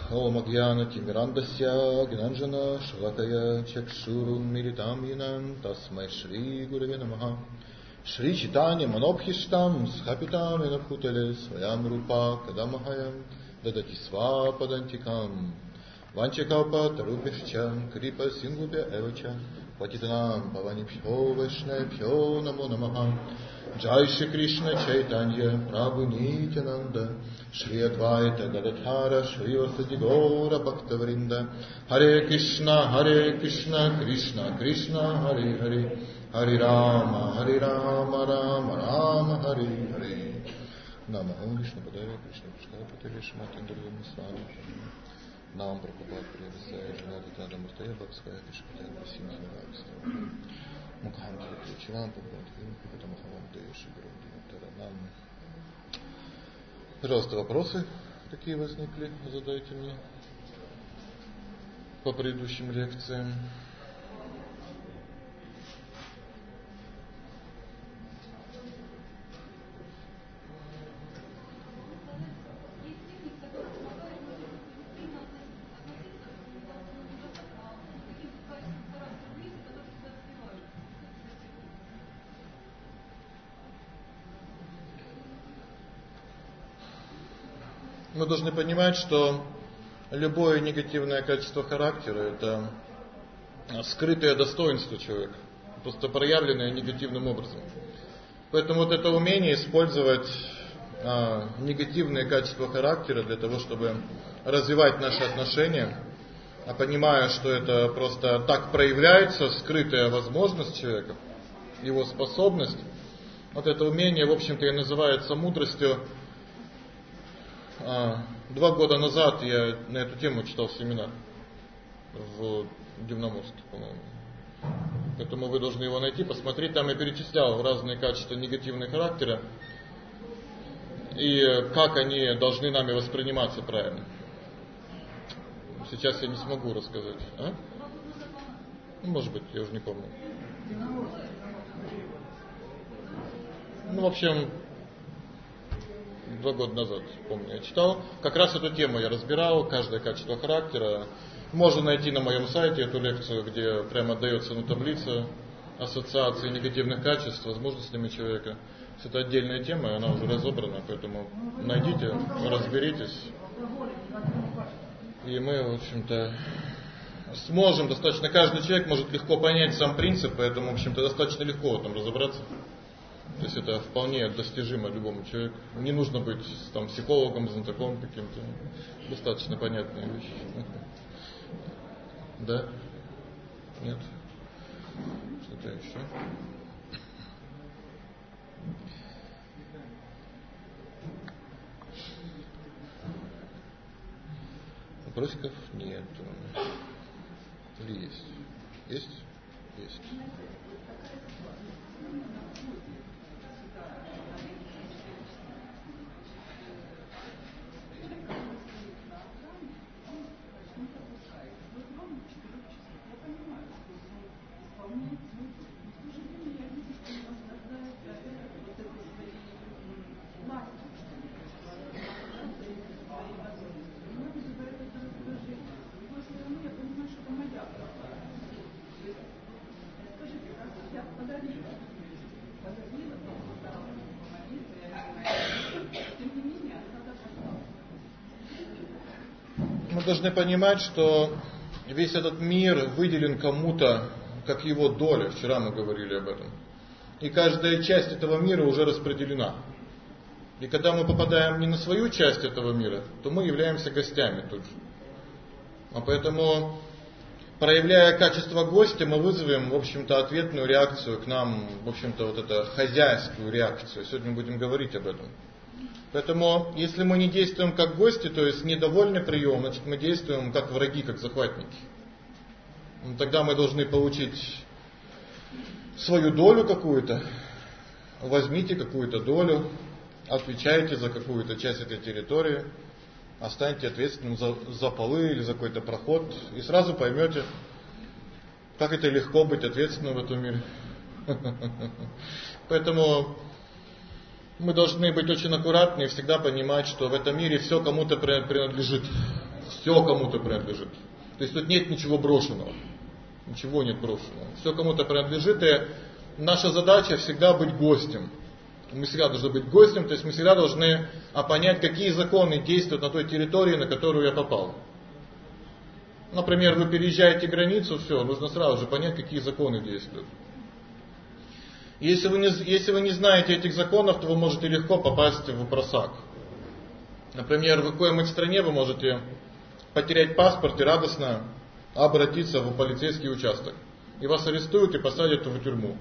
Ом Агьяна Тимирандасya Гнанджана Шалакая Чакшурун Милитам Янам Тасмай Шри Гураве Намаха Шри Читани Манобхиштам Схапитам Янабхутале Своям Рупа Кадамахаям Дадати Свападантикам Ванчакалпа Тарубишчам Крипа Сингубя Эвача Патитанам Паванипхо Вайшнайбхо Намо Намаха Джай Шри Кришна Чайтанья Прабху Нитянанда Шри Адвайта Гададхара Шри Васади Гора Бхактавринда Харе Кришна Кришна Кришна Харе Харе Харе Рама Рама Рама Харе Харе Нама Вишну Падая Кришна Пушкала Патали Шматин Дургам Ислам Нам Прабхупад Приявасая Жанади Тада Муртая Бхакская Пишпатян Васимхи Вавистава Мукхам Чилам Пабхатхим Пабхатамахавам Дэши Гурудина Таранам. Пожалуйста, вопросы какие возникли, задайте мне по предыдущим лекциям. Мы должны понимать, что любое негативное качество характера – это скрытое достоинство человека, просто проявленное негативным образом. Поэтому вот это умение использовать негативные качества характера для того, чтобы развивать наши отношения, а понимая, что это просто так проявляется, скрытая возможность человека, его способность, вот это умение, в общем-то, и называется мудростью. 2 года назад я на эту тему читал семинар в Дивноморске, по-моему. Поэтому вы должны его найти, посмотреть. Там я перечислял разные качества негативного характера и как они должны нами восприниматься правильно. Сейчас я не смогу рассказать. Может быть, я уже не помню. В общем, 2 года назад, помню, я читал. Как раз эту тему я разбирал, каждое качество характера. Можно найти на моем сайте эту лекцию, где прямо дается таблица ассоциации негативных качеств с возможностями человека. Это отдельная тема, она уже разобрана, поэтому найдите, разберитесь. И мы, в общем-то, сможем достаточно, каждый человек может легко понять сам принцип, поэтому, в общем-то, достаточно легко в этом разобраться. То есть это вполне достижимо любому человеку. Не нужно быть там психологом, знатоком каким-то. Достаточно понятные вещи. Да? Нет? Что-то еще? Вопросиков нет. Или есть? Есть? Есть. Мы должны понимать, что весь этот мир выделен кому-то, как его доля. Вчера мы говорили об этом. И каждая часть этого мира уже распределена. И когда мы попадаем не на свою часть этого мира, то мы являемся гостями тут же. А поэтому, проявляя качество гостя, мы вызовем, в общем-то, ответную реакцию к нам, в общем-то, вот эту хозяйскую реакцию. Сегодня мы будем говорить об этом. Поэтому, если мы не действуем как гости, то есть недовольный прием, значит мы действуем как враги, как захватники. Тогда мы должны получить свою долю какую-то. Возьмите какую-то долю, отвечайте за какую-то часть этой территории, останьте ответственным за полы или за какой-то проход, и сразу поймете, как это легко быть ответственным в этом мире. Поэтому мы должны быть очень аккуратны и всегда понимать, что в этом мире все кому-то принадлежит. все кому-то принадлежит. То есть тут нет ничего брошенного. Ничего нет брошенного. Все кому-то принадлежит, и наша задача всегда быть гостем. Мы всегда должны быть гостем, то есть мы всегда должны понять, какие законы действуют на той территории, на которую я попал. Например, вы переезжаете границу, все, нужно сразу же понять, какие законы действуют. Если вы не знаете этих законов, то вы можете легко попасть в просак. Например, в какой-нибудь стране вы можете потерять паспорт и радостно обратиться в полицейский участок. И вас арестуют и посадят в тюрьму.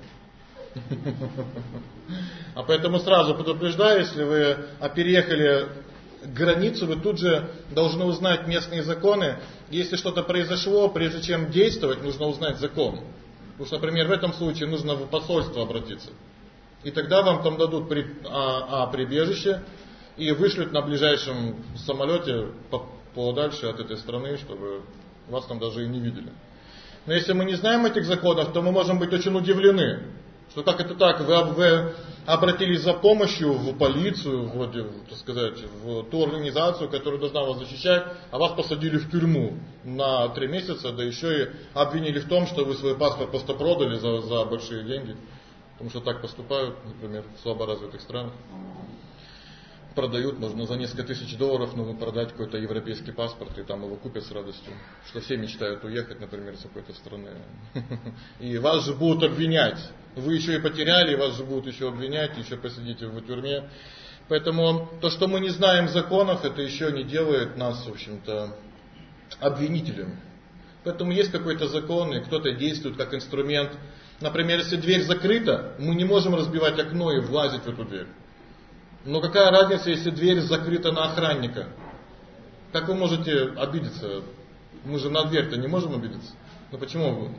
А поэтому сразу предупреждаю, если вы переехали границу, вы тут же должны узнать местные законы. Если что-то произошло, прежде чем действовать, нужно узнать закон. Потому что, например, в этом случае нужно в посольство обратиться. И тогда вам там дадут прибежище и вышлют на ближайшем самолете подальше от этой страны, чтобы вас там даже и не видели. Но если мы не знаем этих законов, то мы можем быть очень удивлены, что как это так, вы обратились за помощью в полицию, вроде, так сказать, в ту организацию, которая должна вас защищать, а вас посадили в тюрьму на 3 месяца, да еще и обвинили в том, что вы свой паспорт просто продали за большие деньги. Потому что так поступают, например, в слаборазвитых странах. Продают, можно за несколько тысяч долларов, нужно продать какой-то европейский паспорт, и там его купят с радостью. Что все мечтают уехать, например, с какой-то страны. И вас же будут обвинять. Вы еще и потеряли, и вас же будут еще обвинять, еще посидите в тюрьме. Поэтому то, что мы не знаем законов, это еще не делает нас, в общем-то, обвинителями. Поэтому есть какой-то закон, и кто-то действует как инструмент. Например, если дверь закрыта, мы не можем разбивать окно и влазить в эту дверь. Но какая разница, если дверь закрыта на охранника? Как вы можете обидеться? Мы же на дверь-то не можем обидеться. Ну почему?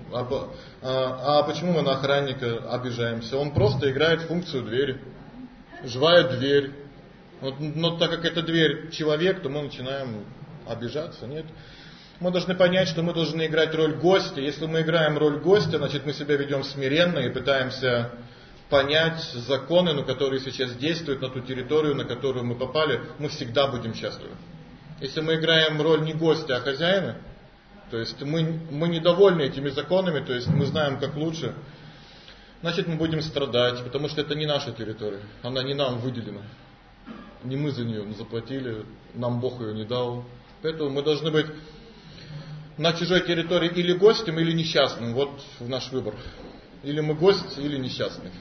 Почему мы на охранника обижаемся? Он просто играет функцию двери. Живая дверь. Но так как это дверь человек, то мы начинаем обижаться. Нет. Мы должны понять, что мы должны играть роль гостя. Если мы играем роль гостя, значит мы себя ведем смиренно и пытаемся понять законы, которые сейчас действуют на ту территорию, на которую мы попали, мы всегда будем счастливы. Если мы играем роль не гостя, а хозяина, то есть мы недовольны этими законами, то есть мы знаем, как лучше, значит мы будем страдать, потому что это не наша территория, она не нам выделена. Не мы за нее заплатили, нам Бог ее не дал. Поэтому мы должны быть на чужой территории или гостем, или несчастным. Вот наш выбор. Или мы гость, или несчастный.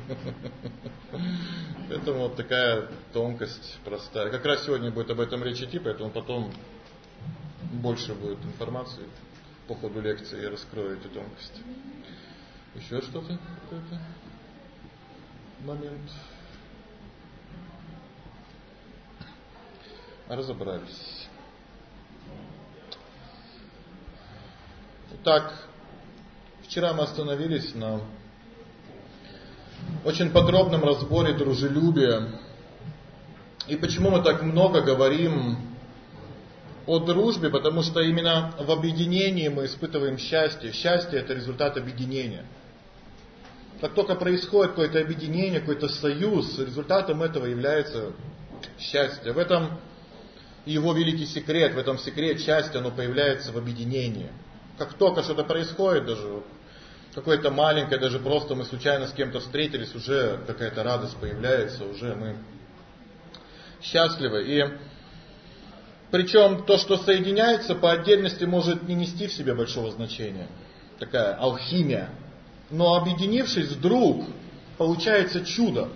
Поэтому вот такая тонкость простая. Как раз сегодня будет об этом речь идти, поэтому потом больше будет информации по ходу лекции, я раскрою эти тонкости. Еще что-то? Какой-то момент? Разобрались. Итак, вчера мы остановились на очень подробном разборе дружелюбия. И почему мы так много говорим о дружбе? Потому что именно в объединении мы испытываем счастье. Счастье – это результат объединения. Как только происходит какое-то объединение, какой-то союз, результатом этого является счастье. В этом его великий секрет, в этом секрет счастья, оно появляется в объединении. Как только что-то происходит, даже какое-то маленькое, даже просто мы случайно с кем-то встретились, уже какая-то радость появляется, уже мы счастливы. И причем то, что соединяется по отдельности, может не нести в себе большого значения. Такая алхимия. Но объединившись вдруг, получается чудо.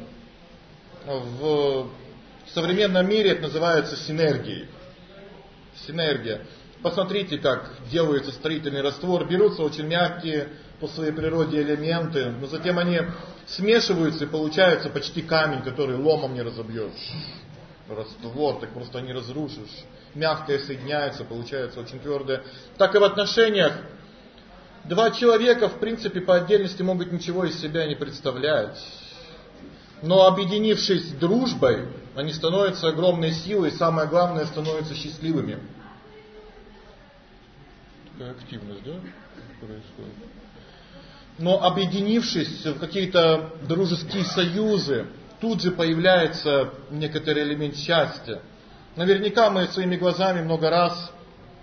В современном мире это называется синергией. Синергия. Посмотрите, как делается строительный раствор. Берутся очень мягкие по своей природе элементы, но затем они смешиваются и получается почти камень, который ломом не разобьешь. Раствор, так просто не разрушишь. Мягкое соединяется, получается очень твердое. Так и в отношениях. Два человека, в принципе, по отдельности могут ничего из себя не представлять. Но объединившись дружбой, они становятся огромной силой и, самое главное, становятся счастливыми. Такая активность, да, происходит? Но объединившись в какие-то дружеские союзы, тут же появляется некоторый элемент счастья. Наверняка мы своими глазами много раз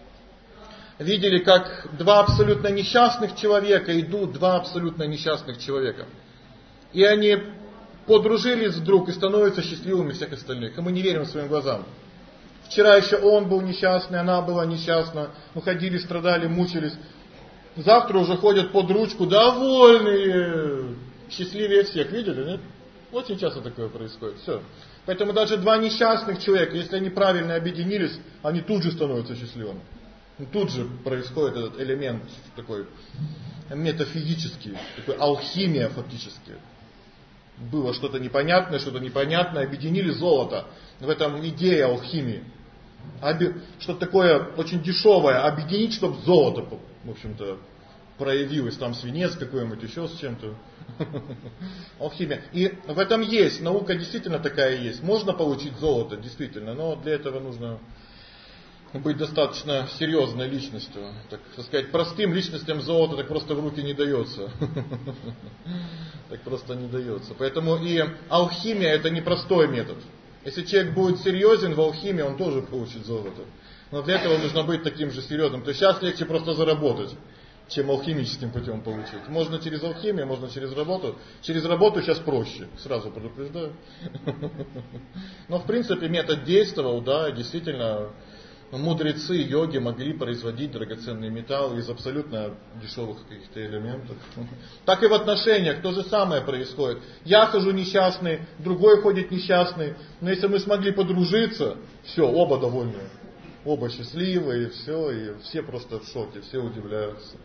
видели, как два абсолютно несчастных человека идут, два абсолютно несчастных человека. И они подружились вдруг и становятся счастливыми всех остальных. И мы не верим своим глазам. Вчера еще он был несчастный, она была несчастна, уходили, страдали, мучились. Завтра уже ходят под ручку, довольные, счастливее всех. Видели, нет? Очень часто такое происходит. Все. Поэтому даже два несчастных человека, если они правильно объединились, они тут же становятся счастливыми. Тут же происходит этот элемент такой метафизический, такой алхимия фактически. Было что-то непонятное, объединили золото. В этом идея алхимии. Что-то такое очень дешевое, объединить, чтобы золото, в общем-то, проявилось. Там свинец какой-нибудь, еще с чем-то. Алхимия. И в этом есть, наука действительно такая есть. Можно получить золото, действительно, но для этого нужно быть достаточно серьезной личностью. Так сказать, простым личностям золото так просто в руки не дается. Так просто не дается. Поэтому и алхимия это непростой метод. Если человек будет серьезен в алхимии, он тоже получит золото. Но для этого нужно быть таким же серьезным. То есть сейчас легче просто заработать, чем алхимическим путем получить. Можно через алхимию, можно через работу. Через работу сейчас проще, сразу предупреждаю. Но в принципе метод действовал, да, действительно. Мудрецы, йоги могли производить драгоценные металлы из абсолютно дешевых каких-то элементов. Так и в отношениях то же самое происходит. Я хожу несчастный, другой ходит несчастный. Но если мы смогли подружиться, все, оба довольны. Оба счастливые, и все просто в шоке, все удивляются.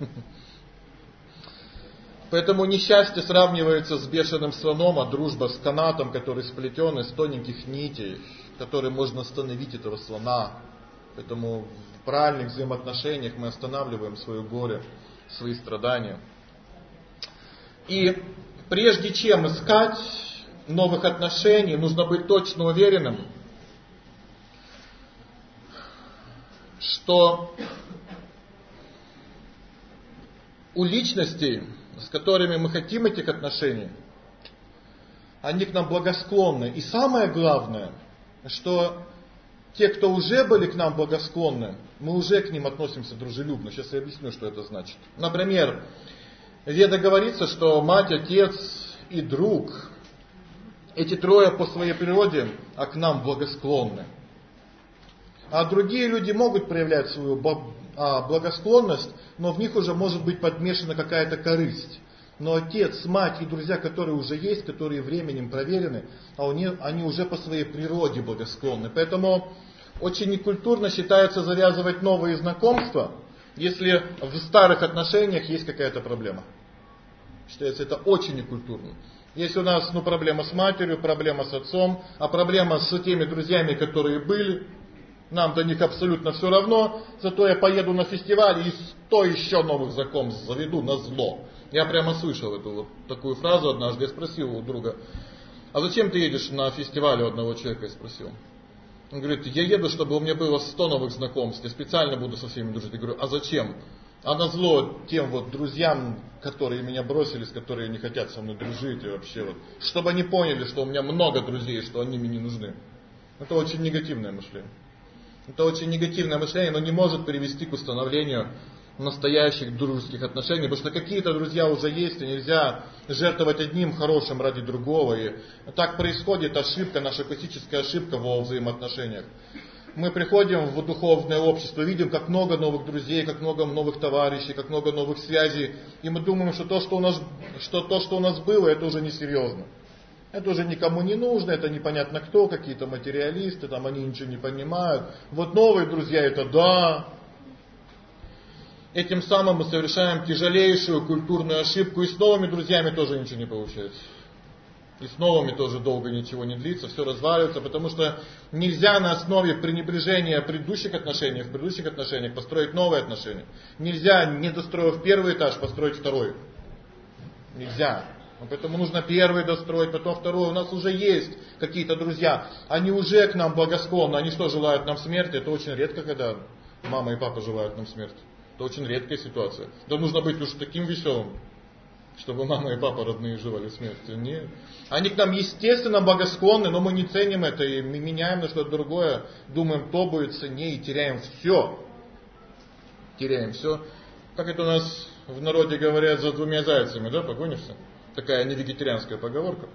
Поэтому несчастье сравнивается с бешеным слоном, а дружба с канатом, который сплетен из тоненьких нитей, которым можно остановить этого слона. Поэтому в правильных взаимоотношениях мы останавливаем свое горе, свои страдания. И прежде чем искать новых отношений, нужно быть точно уверенным, что у личностей, с которыми мы хотим этих отношений, они к нам благосклонны. И самое главное, что те, кто уже были к нам благосклонны, мы уже к ним относимся дружелюбно. Сейчас я объясню, что это значит. Например, в Ведах говорится, что мать, отец и друг, эти трое по своей природе к нам благосклонны. А другие люди могут проявлять свою благосклонность, но в них уже может быть подмешана какая-то корысть. Но отец, мать и друзья, которые уже есть, которые временем проверены, они уже по своей природе благосклонны. Поэтому очень некультурно считается завязывать новые знакомства, если в старых отношениях есть какая-то проблема. Считается это очень некультурно. Если у нас проблема с матерью, проблема с отцом, а проблема с теми друзьями, которые были, нам до них абсолютно все равно, зато я поеду на фестиваль и 100 еще новых знакомств заведу на зло. Я прямо слышал эту такую фразу однажды, я спросил у друга, а зачем ты едешь на фестиваль у одного человека, я спросил. Он говорит, я еду, чтобы у меня было 100 новых знакомств, я специально буду со всеми дружить. Я говорю, а зачем? А назло тем друзьям, которые меня бросили, с которыми не хотят со мной дружить и вообще чтобы они поняли, что у меня много друзей, что они мне не нужны. Это очень негативное мышление. Это очень негативное мышление, но не может привести к установлению настоящих дружеских отношений, потому что какие-то друзья уже есть, и нельзя жертвовать одним хорошим ради другого. И так происходит ошибка, наша классическая ошибка во взаимоотношениях. Мы приходим в духовное общество, видим, как много новых друзей, как много новых товарищей, как много новых связей, и мы думаем, что то, что у нас было, это уже несерьезно. Это уже никому не нужно, это непонятно кто, какие-то материалисты, там они ничего не понимают. Вот новые друзья, это да. Этим самым мы совершаем тяжелейшую культурную ошибку, и с новыми друзьями тоже ничего не получается. И с новыми тоже долго ничего не длится, все разваливается, потому что нельзя на основе пренебрежения в предыдущих отношениях построить новые отношения. Нельзя, не достроив первый этаж, построить второй. Нельзя. Поэтому нужно первый достроить, потом второй. У нас уже есть какие-то друзья, они уже к нам благосклонны, они что, желают нам смерти? Это очень редко, когда мама и папа желают нам смерти. Это очень редкая ситуация. Да нужно быть уж таким веселым, чтобы мама и папа родные желали смерти. Нет. Они к нам естественно благосклонны, но мы не ценим это и меняем на что-то другое. Думаем, то будет ценнее и теряем все. теряем все. Как это у нас в народе говорят, за двумя зайцами, да, погонишься? Такая невегетарианская поговорка.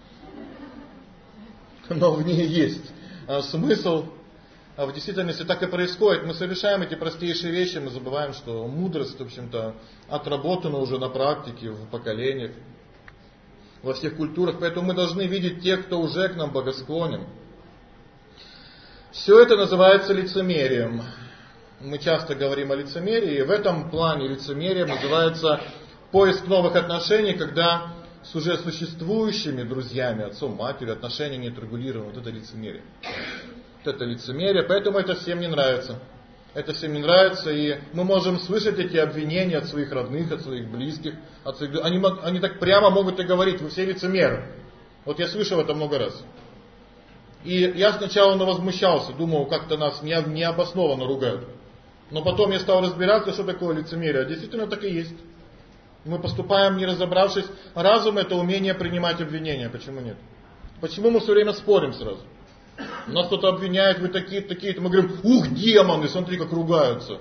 Но в ней есть смысл. А в действительности так и происходит. Мы совершаем эти простейшие вещи, мы забываем, что мудрость, в общем-то, отработана уже на практике, в поколениях, во всех культурах. Поэтому мы должны видеть тех, кто уже к нам благосклонен. Все это называется лицемерием. Мы часто говорим о лицемерии, и в этом плане лицемерие называется поиск новых отношений, когда с уже существующими друзьями, отцом, матерью, отношения не отрегулированы. Вот это лицемерие. Вот это лицемерие, поэтому это всем не нравится. Это всем не нравится, и мы можем слышать эти обвинения от своих родных, от своих близких. Они так прямо могут и говорить: вы все лицемеры. Вот я слышал это много раз. И я сначала возмущался, думал, как-то нас необоснованно ругают. Но потом я стал разбираться, что такое лицемерие. А действительно так и есть. Мы поступаем, не разобравшись. Разум — это умение принимать обвинения. Почему нет? Почему мы все время спорим сразу? Нас кто-то обвиняет, вы такие-то. Мы говорим: ух, демоны, смотри, как ругаются.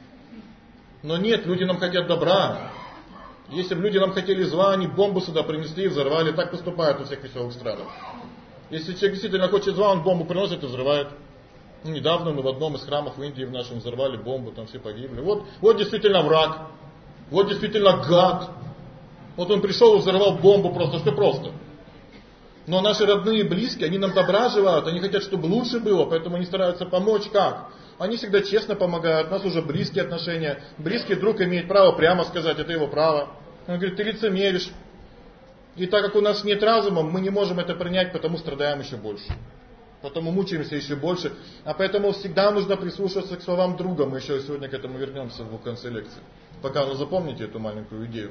Но нет, люди нам хотят добра. Если бы люди нам хотели зла, они бомбу сюда принесли и взорвали. Так поступают во всех веселых странах. Если человек действительно хочет зла, он бомбу приносит и взрывает. Недавно мы в одном из храмов в Индии в нашем взорвали бомбу, там все погибли. Вот действительно враг. Вот действительно гад. Вот он пришел и взорвал бомбу просто, все просто. Но наши родные и близкие, они нам добра желают, они хотят, чтобы лучше было, поэтому они стараются помочь. Как? Они всегда честно помогают, у нас уже близкие отношения. Близкий друг имеет право прямо сказать, это его право. Он говорит: ты лицемеришь. И так как у нас нет разума, мы не можем это принять, потому страдаем еще больше. Потому мучаемся еще больше. А поэтому всегда нужно прислушиваться к словам друга. Мы еще сегодня к этому вернемся в конце лекции. Пока запомните эту маленькую идею.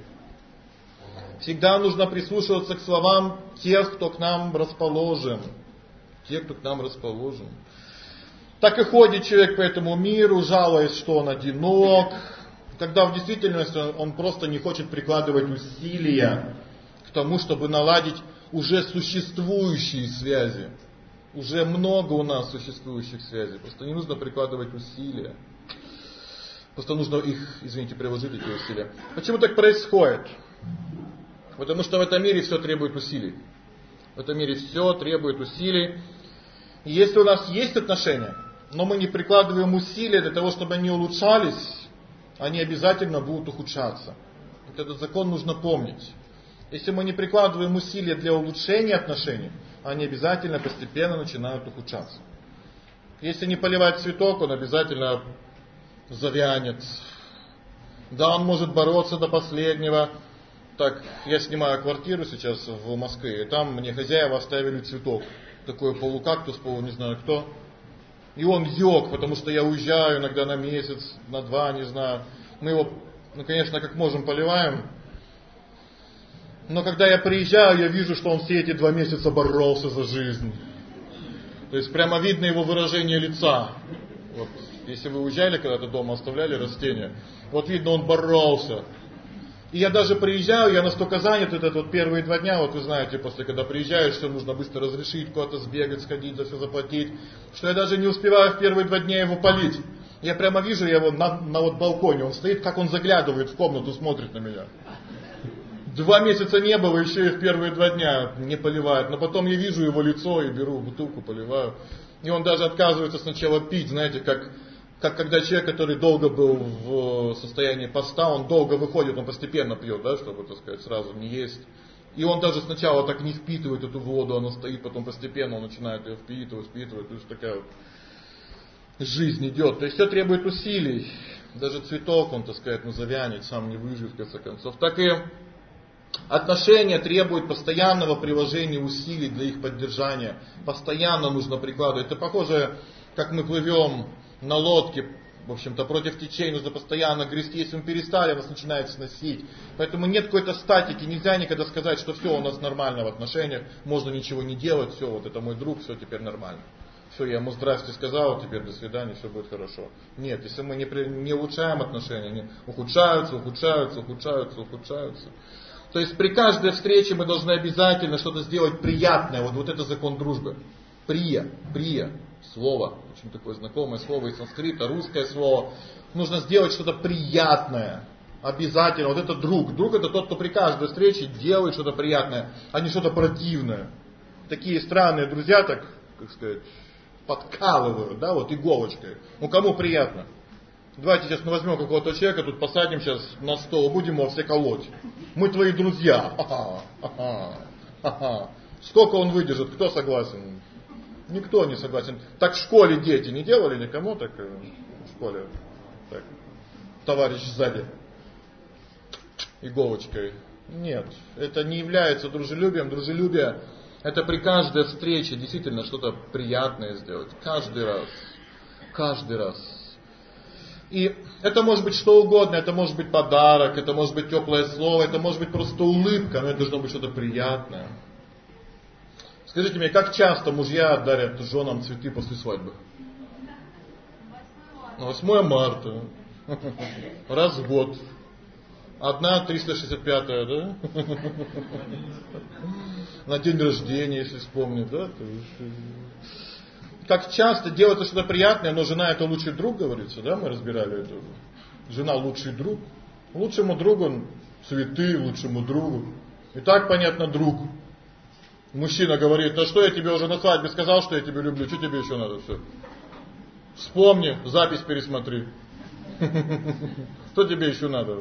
Всегда нужно прислушиваться к словам тех, кто к нам расположен. Тех, кто к нам расположен. Так и ходит человек по этому миру, жалуясь, что он одинок. Когда в действительности он просто не хочет прикладывать усилия к тому, чтобы наладить уже существующие связи. Уже много у нас существующих связей. Просто не нужно прикладывать усилия. Просто нужно их, приложить эти усилия. Почему так происходит? Потому что в этом мире все требует усилий. В этом мире все требует усилий. И если у нас есть отношения, но мы не прикладываем усилия для того, чтобы они улучшались, они обязательно будут ухудшаться. Вот этот закон нужно помнить. Если мы не прикладываем усилия для улучшения отношений, они обязательно постепенно начинают ухудшаться. Если не поливать цветок, он обязательно завянет. Да, он может бороться до последнего. Так, я снимаю квартиру сейчас в Москве, и там мне хозяева оставили цветок. Такой полукактус, не знаю кто. И он ёг, потому что я уезжаю иногда на месяц, на 2, не знаю. Мы его, конечно, как можем поливаем. Но когда я приезжаю, я вижу, что он все эти 2 месяца боролся за жизнь. То есть прямо видно его выражение лица. Вот, если вы уезжали когда-то дома, оставляли растения, вот видно, он боролся. И я даже приезжаю, я настолько занят первые 2 дня, вы знаете, после когда приезжаешь, все нужно быстро разрешить, куда-то сбегать, сходить, за все заплатить, что я даже не успеваю в первые 2 дня его полить. Я прямо вижу его на балконе, он стоит, как он заглядывает в комнату, смотрит на меня. 2 месяца не было, еще и в первые 2 дня не поливает. Но потом я вижу его лицо и беру бутылку, поливаю. И он даже отказывается сначала пить, знаете, как когда человек, который долго был в состоянии поста, он долго выходит, он постепенно пьет, да, чтобы, так сказать, сразу не есть. И он даже сначала так не впитывает эту воду, она стоит, потом постепенно он начинает ее впитывать. То есть такая вот жизнь идет. То есть все требует усилий. Даже цветок, он, так сказать, завянет, сам не выживет, в конце концов. Так и отношения требуют постоянного приложения усилий для их поддержания. Постоянно нужно прикладывать. Это похоже, как мы плывем на лодке, в общем-то, против течения, нужно постоянно грести. Если мы перестали, нас начинает сносить. Поэтому нет какой-то статики. Нельзя никогда сказать, что все у нас нормально в отношениях, можно ничего не делать, все, вот это мой друг, все теперь нормально. Все, я ему здрасте сказал, теперь до свидания, все будет хорошо. Нет, если мы не улучшаем отношения, они ухудшаются. То есть при каждой встрече мы должны обязательно что-то сделать приятное. Вот это закон дружбы. Прия. слово, очень такое знакомое слово из санскрита, русское слово. Нужно сделать что-то приятное. Обязательно. Вот это друг. Друг это тот, кто при каждой встрече делает что-то приятное, а не что-то противное. Такие странные друзья, так, как сказать, подкалывают, да, вот иголочкой. Ну кому приятно? Давайте сейчас мы возьмем какого-то человека, тут посадим сейчас на стол, будем его все колоть. Мы твои друзья. Сколько он выдержит? Кто согласен? Никто не согласен. Так в школе дети не делали никому так в школе? Так, товарищ сзади. Иголочкой. Нет, это не является дружелюбием. Дружелюбие это при каждой встрече действительно что-то приятное сделать. Каждый раз. Каждый раз. И это может быть что угодно, это может быть подарок, это может быть теплое слово, это может быть просто улыбка, но это должно быть что-то приятное. Скажите мне, как часто мужья дарят женам цветы после свадьбы? 8 марта. Раз в год. Одна 365-я, да? На день рождения, если вспомнить, да? Как часто делается что-то приятное, но жена это лучший друг, говорится, да? Мы разбирали это. Жена лучший друг. Лучшему другу цветы, лучшему другу. И так понятно, друг. Мужчина говорит, ну что я тебе уже на свадьбе сказал, что я тебя люблю, что тебе еще надо? Все. Вспомни, запись пересмотри. Что тебе еще надо?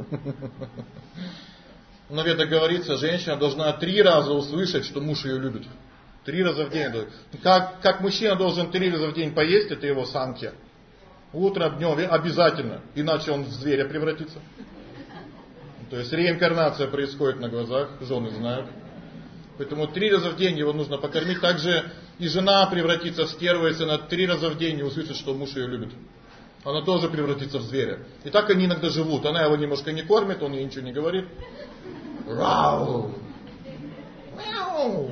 На Ведах говорится, женщина должна 3 раза услышать, что муж ее любит. 3 раза в день. Как мужчина должен 3 раза в день поесть, это его санкья. Утром, днем обязательно, иначе он в зверя превратится. То есть реинкарнация происходит на глазах, жены знают. Поэтому 3 раза в день его нужно покормить. Также и жена превратится в стерву, если она 3 раза в день не услышит, что муж ее любит. Она тоже превратится в зверя. И так они иногда живут. Она его немножко не кормит, он ей ничего не говорит. Рау! Мяу!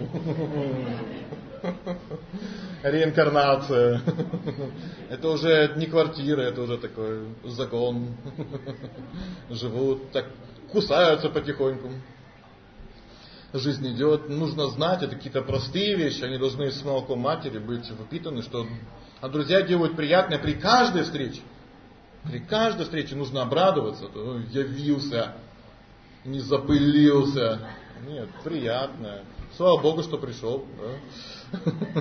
Реинкарнация. Это уже не квартира, это уже такой загон. Живут, так кусаются потихоньку. Жизнь идет. Нужно знать, это какие-то простые вещи. Они должны с молоком матери быть выпитаны, что... А друзья делают приятное при каждой встрече. При каждой встрече нужно обрадоваться. Явился, не запылился. Нет, приятное. Слава Богу, что пришел. Да?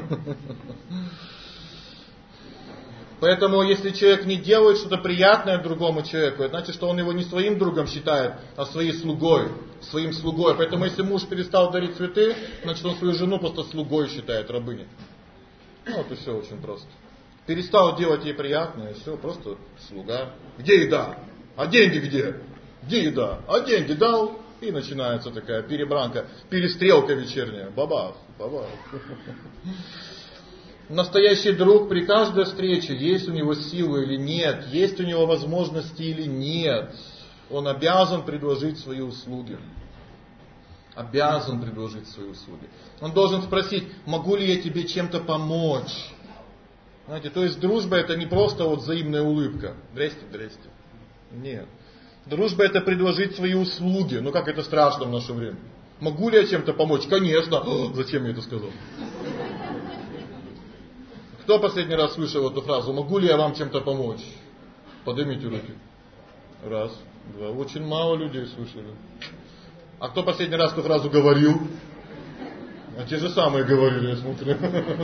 Поэтому, если человек не делает что-то приятное другому человеку, это значит, что он его не своим другом считает, а своим слугой. Поэтому, если муж перестал дарить цветы, значит, он свою жену просто слугой считает, рабыней. Ну, вот и все очень просто. Перестал делать ей приятное, все, просто слуга. Где еда? А деньги где? Где еда? А деньги дал? И начинается такая перебранка, перестрелка вечерняя. Бабах. Настоящий друг при каждой встрече, есть у него силы или нет, есть у него возможности или нет, он обязан предложить свои услуги. Обязан предложить свои услуги. Он должен спросить, могу ли я тебе чем-то помочь? Знаете, то есть дружба это не просто вот взаимная улыбка. Здрасте. Нет. Дружба это предложить свои услуги. Ну как это страшно в наше время. Могу ли я чем-то помочь? Конечно. Зачем я это сказал? Кто последний раз слышал эту фразу? Могу ли я вам чем-то помочь? Поднимите руки. 1, 2. Очень мало людей слышали. А кто последний раз эту фразу говорил? А те же самые говорили, я смотрю.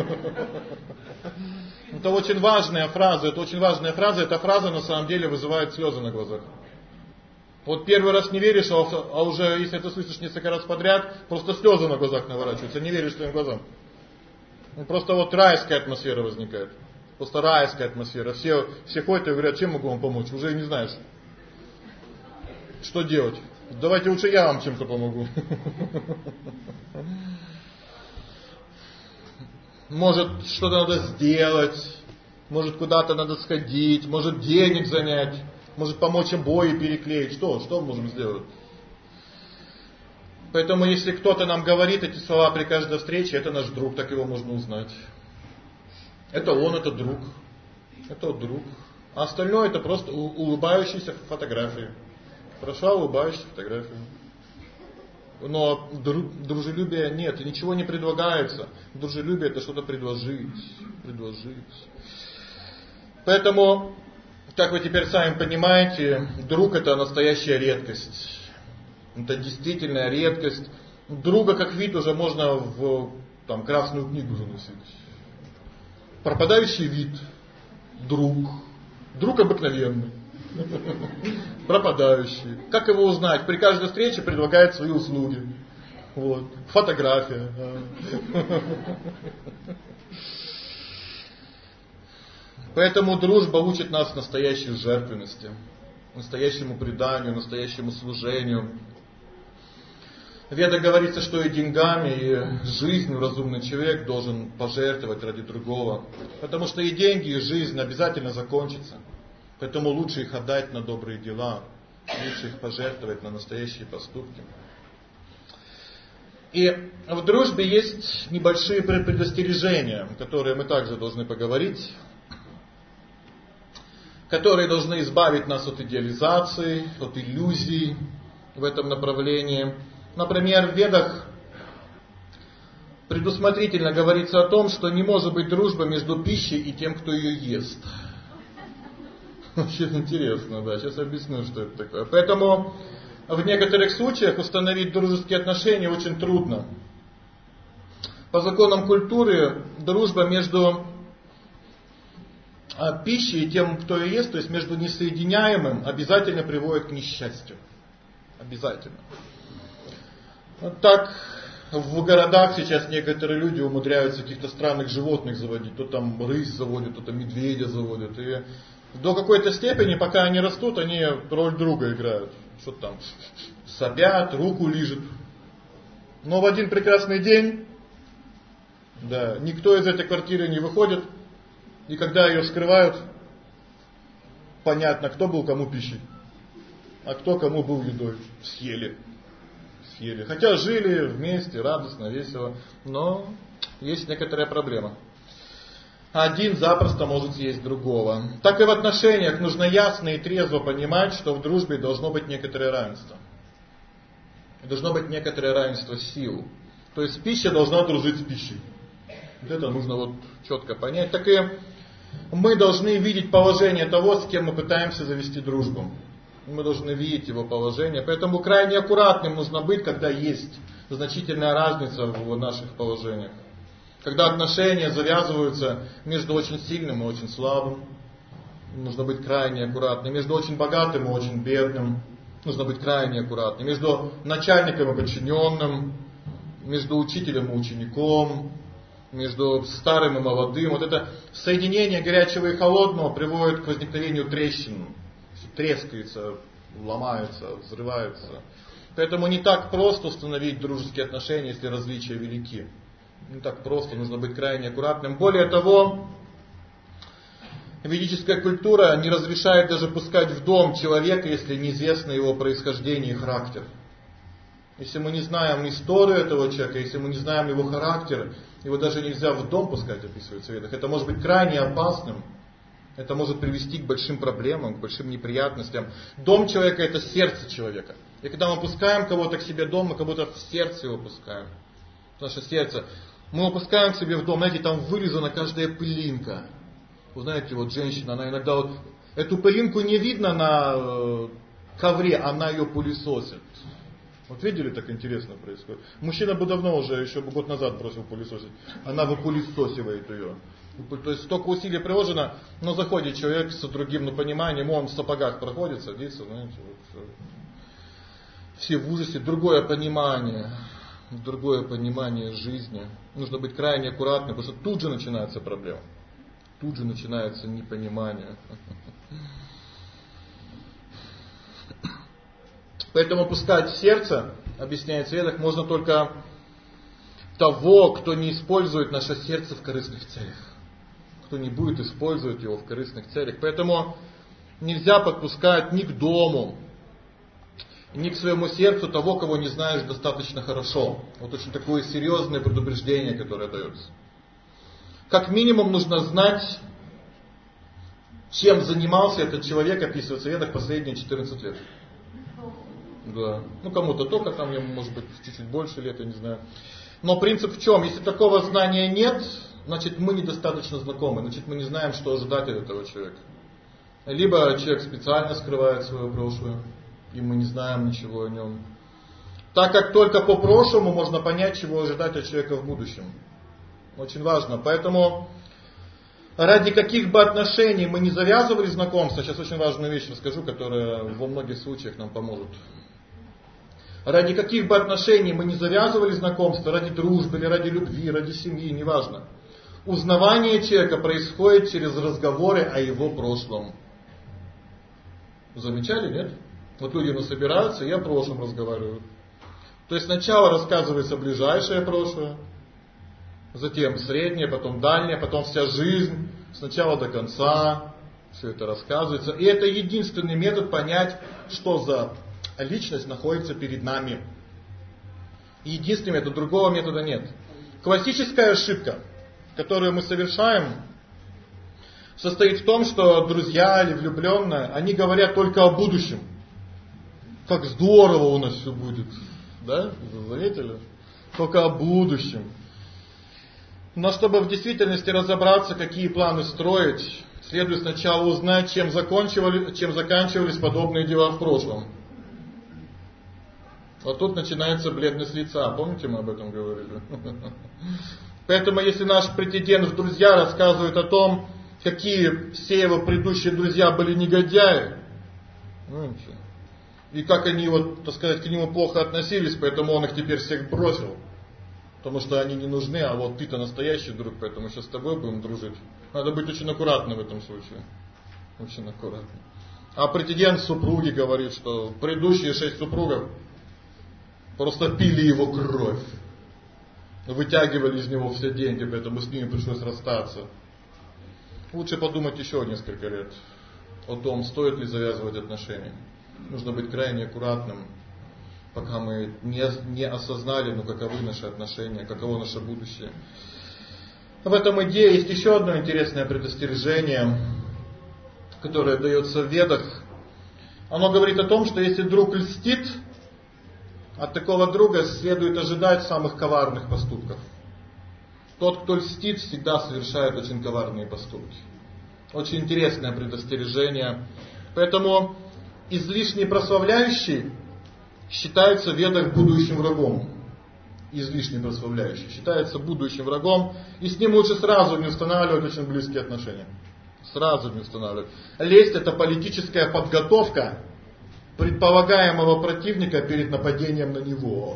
Это очень важная фраза. Эта фраза на самом деле вызывает слезы на глазах. Вот первый раз не веришь, а уже если это слышишь несколько раз подряд, просто слезы на глазах наворачиваются. Не веришь своим глазам. Просто вот райская атмосфера возникает. Просто райская атмосфера. Все ходят и говорят, чем могу вам помочь? Уже не знаешь, что делать. Давайте лучше я вам чем-то помогу. Может, что-то надо сделать, может, куда-то надо сходить, может, денег занять, может, помочь обои переклеить. Что мы можем сделать? Поэтому, если кто-то нам говорит эти слова при каждой встрече, это наш друг, так его можно узнать. Это он, это друг. Это друг. А остальное это просто улыбающиеся фотографии. Прошла улыбающаяся фотография. Но дружелюбия нет, и ничего не предлагается. Дружелюбие — это что-то предложить. Поэтому, как вы теперь сами понимаете, друг — это настоящая редкость. Это действительная редкость. Друга как вид уже можно в красную книгу заносить. Пропадающий вид. Друг обыкновенный. Пропадающий. Как его узнать? При каждой встрече предлагает свои услуги. Вот. Фотография. Поэтому дружба учит нас настоящей жертвенности, настоящему преданию, настоящему служению. В Ведах говорится, что и деньгами, и жизнью разумный человек должен пожертвовать ради другого. Потому что и деньги, и жизнь обязательно закончатся. Поэтому лучше их отдать на добрые дела, лучше их пожертвовать на настоящие поступки. И в дружбе есть небольшие предостережения, которые мы также должны поговорить, которые должны избавить нас от идеализации, от иллюзий в этом направлении. Например, в Ведах предусмотрительно говорится о том, что не может быть дружбы между пищей и тем, кто ее ест. Очень интересно, да, сейчас объясню, что это такое. Поэтому в некоторых случаях установить дружеские отношения очень трудно. По законам культуры дружба между пищей и тем, кто ее ест, то есть между несоединяемым, обязательно приводит к несчастью. Обязательно. Вот так в городах сейчас некоторые люди умудряются каких-то странных животных заводить. То там рысь заводят, то там медведя заводят. И до какой-то степени, пока они растут, они роль друга играют. Что-то там сопят, руку лижут. Но в один прекрасный день, да, никто из этой квартиры не выходит. И когда ее вскрывают, понятно, кто был кому пищей, а кто кому был едой. Съели. Хотя жили вместе, радостно, весело, но есть некоторая проблема. Один запросто может съесть другого. Так и в отношениях нужно ясно и трезво понимать, что в дружбе должно быть некоторое равенство. Должно быть некоторое равенство сил. То есть пища должна дружить с пищей. Вот это нужно четко понять. Так и мы должны видеть положение того, с кем мы пытаемся завести дружбу. Мы должны видеть его положение. Поэтому крайне аккуратным нужно быть, когда есть значительная разница в наших положениях. Когда отношения завязываются между очень сильным и очень слабым, нужно быть крайне аккуратным. Между очень богатым и очень бедным, нужно быть крайне аккуратным. Между начальником и подчиненным, между учителем и учеником, между старым и молодым. Вот это соединение горячего и холодного приводит к возникновению трещин. Трескается, ломается, взрывается. Поэтому не так просто установить дружеские отношения, если различия велики. Не так просто, нужно быть крайне аккуратным. Более того, ведическая культура не разрешает даже пускать в дом человека, если неизвестно его происхождение и характер. Если мы не знаем историю этого человека, если мы не знаем его характер, его даже нельзя в дом пускать, описывается в Ведах. Это может быть крайне опасным. Это может привести к большим проблемам, к большим неприятностям. Дом человека — это сердце человека. И когда мы пускаем кого-то к себе в дом, мы как будто в сердце его пускаем. Наше сердце. Мы его пускаем к себе в дом, знаете, там вырезана каждая пылинка. Вы знаете, женщина, она иногда эту пылинку не видно на ковре, она ее пылесосит. Видели, так интересно происходит. Мужчина бы давно уже, еще год назад бросил пылесосить. Она выпылесосивает ее. То есть столько усилий приложено, но заходит человек с другим пониманием, он в сапогах проходит, садится, знаете, все в ужасе. Другое понимание жизни. Нужно быть крайне аккуратным, потому что тут же начинается проблема. Тут же начинается непонимание. Поэтому пускать в сердце, объясняет в Ведах, можно только того, кто не использует наше сердце в корыстных целях. Кто не будет использовать его в корыстных целях. Поэтому нельзя подпускать ни к дому, ни к своему сердцу того, кого не знаешь достаточно хорошо. Очень такое серьезное предупреждение, которое дается. Как минимум нужно знать, чем занимался этот человек, описывается в Ведах, последние 14 лет. Да. Ну, кому-то только там, ему может быть чуть-чуть больше лет, я не знаю. Но принцип в чем? Если такого знания нет, значит мы недостаточно знакомы, значит мы не знаем, что ожидать от этого человека. Либо человек специально скрывает свое прошлое, и мы не знаем ничего о нем. Так как только по прошлому можно понять, чего ожидать от человека в будущем. Очень важно. Поэтому ради каких бы отношений мы не завязывали знакомство, сейчас очень важную вещь расскажу, которая во многих случаях нам поможет. Ради каких бы отношений мы не завязывали знакомство, ради дружбы или ради любви, ради семьи, неважно. Узнавание человека происходит через разговоры о его прошлом. Замечали, нет? Вот люди собираются, и о прошлом разговаривают. То есть сначала рассказывается ближайшее прошлое, затем среднее, потом дальнее, потом вся жизнь, сначала до конца, все это рассказывается. И это единственный метод понять, что за личность находится перед нами. Единственный метод, другого метода нет. Классическая ошибка, которую мы совершаем, состоит в том, что друзья или влюбленные, они говорят только о будущем. Как здорово у нас все будет. Да? Заметили? Только о будущем. Но чтобы в действительности разобраться, какие планы строить, следует сначала узнать, чем заканчивались подобные дела в прошлом. Вот тут начинается бледность лица. Помните, мы об этом говорили? Поэтому, если наш претендент в друзья рассказывает о том, какие все его предыдущие друзья были негодяи, и как они, так сказать, к нему плохо относились, поэтому он их теперь всех бросил. Потому что они не нужны, а вот ты-то настоящий друг, поэтому сейчас с тобой будем дружить. Надо быть очень аккуратным в этом случае. Очень аккуратным. А претендент супруги говорит, что предыдущие 6 супругов просто пили его кровь. Вытягивали из него все деньги, поэтому с ними пришлось расстаться. Лучше подумать еще несколько лет о том, стоит ли завязывать отношения. Нужно быть крайне аккуратным, пока мы не осознали, каковы наши отношения, каково наше будущее. В этом идее есть еще одно интересное предостережение, которое дается в Ведах. Оно говорит о том, что если друг льстит, от такого друга следует ожидать самых коварных поступков. Тот, кто льстит, всегда совершает очень коварные поступки. Очень интересное предостережение. Поэтому излишне прославляющий считается в Ведах будущим врагом. Излишне прославляющий считается будущим врагом, и с ним лучше сразу не устанавливать очень близкие отношения. Сразу не устанавливать. Лесть — это политическая подготовка предполагаемого противника перед нападением на него.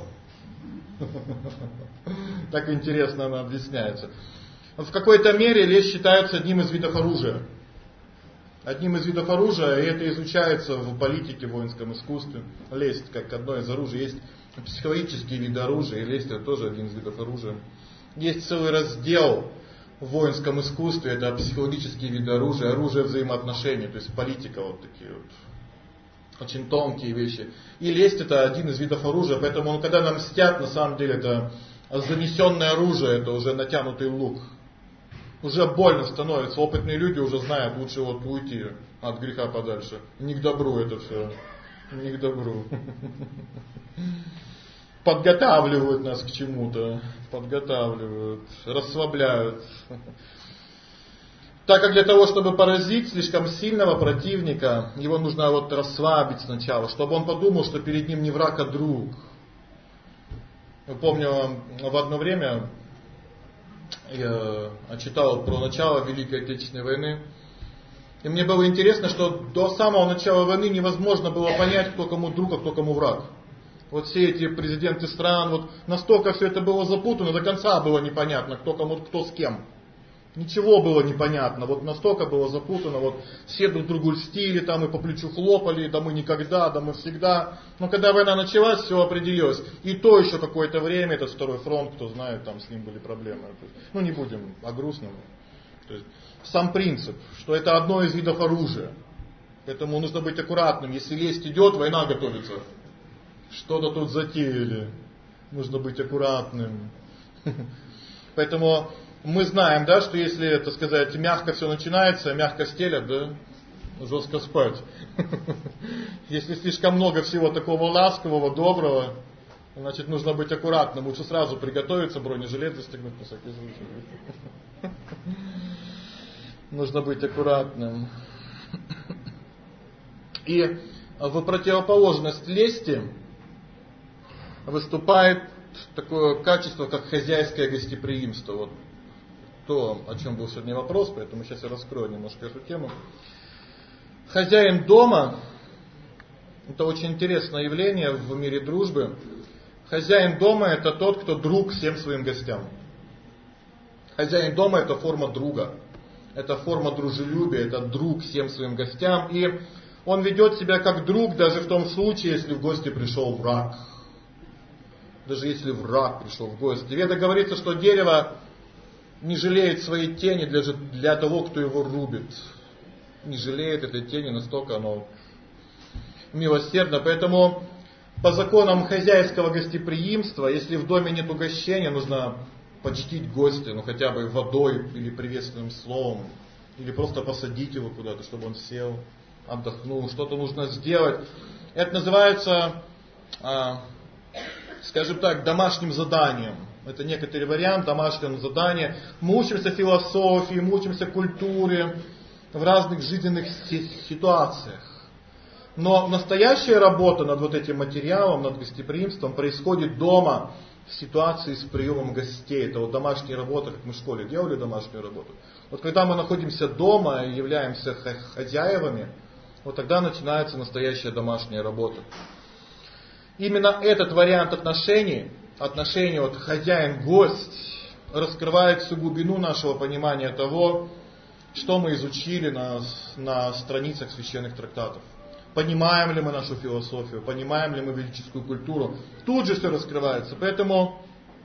Так интересно она объясняется. В какой-то мере лесть считается одним из видов оружия. Одним из видов оружия, и это изучается в политике, в воинском искусстве. Лесть как одно из оружий. Есть психологические виды оружия, и лесть это тоже один из видов оружия. Есть целый раздел в воинском искусстве, это психологические виды оружия, оружие взаимоотношений, то есть политика, вот такие вот. Очень тонкие вещи. И лесть это один из видов оружия, поэтому когда нам мстят, на самом деле это занесенное оружие, это уже натянутый лук. Уже больно становится, опытные люди уже знают, лучше уйти от греха подальше. Не к добру это все, не к добру. Подготавливают нас к чему-то, подготавливают, расслабляют. Так как для того, чтобы поразить слишком сильного противника, его нужно расслабить сначала, чтобы он подумал, что перед ним не враг, а друг. Я помню, в одно время я читал про начало Великой Отечественной войны, и мне было интересно, что до самого начала войны невозможно было понять, кто кому друг, а кто кому враг. Вот все эти президенты стран, настолько все это было запутано, до конца было непонятно, кто кому, кто с кем. Ничего было непонятно, настолько было запутано, все друг другу льстили, и по плечу хлопали, да мы никогда, да мы всегда. Но когда война началась, все определилось. И то еще какое-то время, этот второй фронт, кто знает, с ним были проблемы. Не будем о грустном. То есть, сам принцип, что это одно из видов оружия. Поэтому нужно быть аккуратным. Если лесть идет, война готовится. Что-то тут затеяли. Нужно быть аккуратным. Поэтому мы знаем, что если, так сказать, мягко все начинается, мягко стелят, жестко спать. Если слишком много всего такого ласкового, доброго, значит нужно быть аккуратным. Лучше сразу приготовиться, бронежилет застегнуть на всякий случай. Нужно быть аккуратным. И в противоположность лести выступает такое качество, как хозяйское гостеприимство. Вот то, о чем был сегодня вопрос, поэтому сейчас я раскрою немножко эту тему. Хозяин дома – это очень интересное явление в мире дружбы. Хозяин дома – это тот, кто друг всем своим гостям. Хозяин дома – это форма друга, это форма дружелюбия, это друг всем своим гостям. И он ведет себя как друг даже в том случае, если в гости пришел враг. Даже если враг пришел в гости. В Ведах говорится, что дерево не жалеет своей тени для того, кто его рубит. Не жалеет этой тени, настолько оно милосердно. Поэтому по законам хозяйского гостеприимства, если в доме нет угощения, нужно почтить гостя, хотя бы водой или приветственным словом, или просто посадить его куда-то, чтобы он сел, отдохнул, что-то нужно сделать. Это называется, скажем так, домашним заданием. Это некоторый вариант домашнего задания. Мы учимся философии, мы учимся культуре в разных жизненных ситуациях. Но настоящая работа над вот этим материалом, над гостеприимством происходит дома, в ситуации с приемом гостей. Это вот домашняя работа, как мы в школе делали домашнюю работу. Вот когда мы находимся дома и являемся хозяевами, вот тогда начинается настоящая домашняя работа. Именно этот вариант отношений вот хозяин-гость, раскрывает всю глубину нашего понимания того, что мы изучили на страницах священных трактатов. Понимаем ли мы нашу философию, понимаем ли мы ведическую культуру. Тут же все раскрывается. Поэтому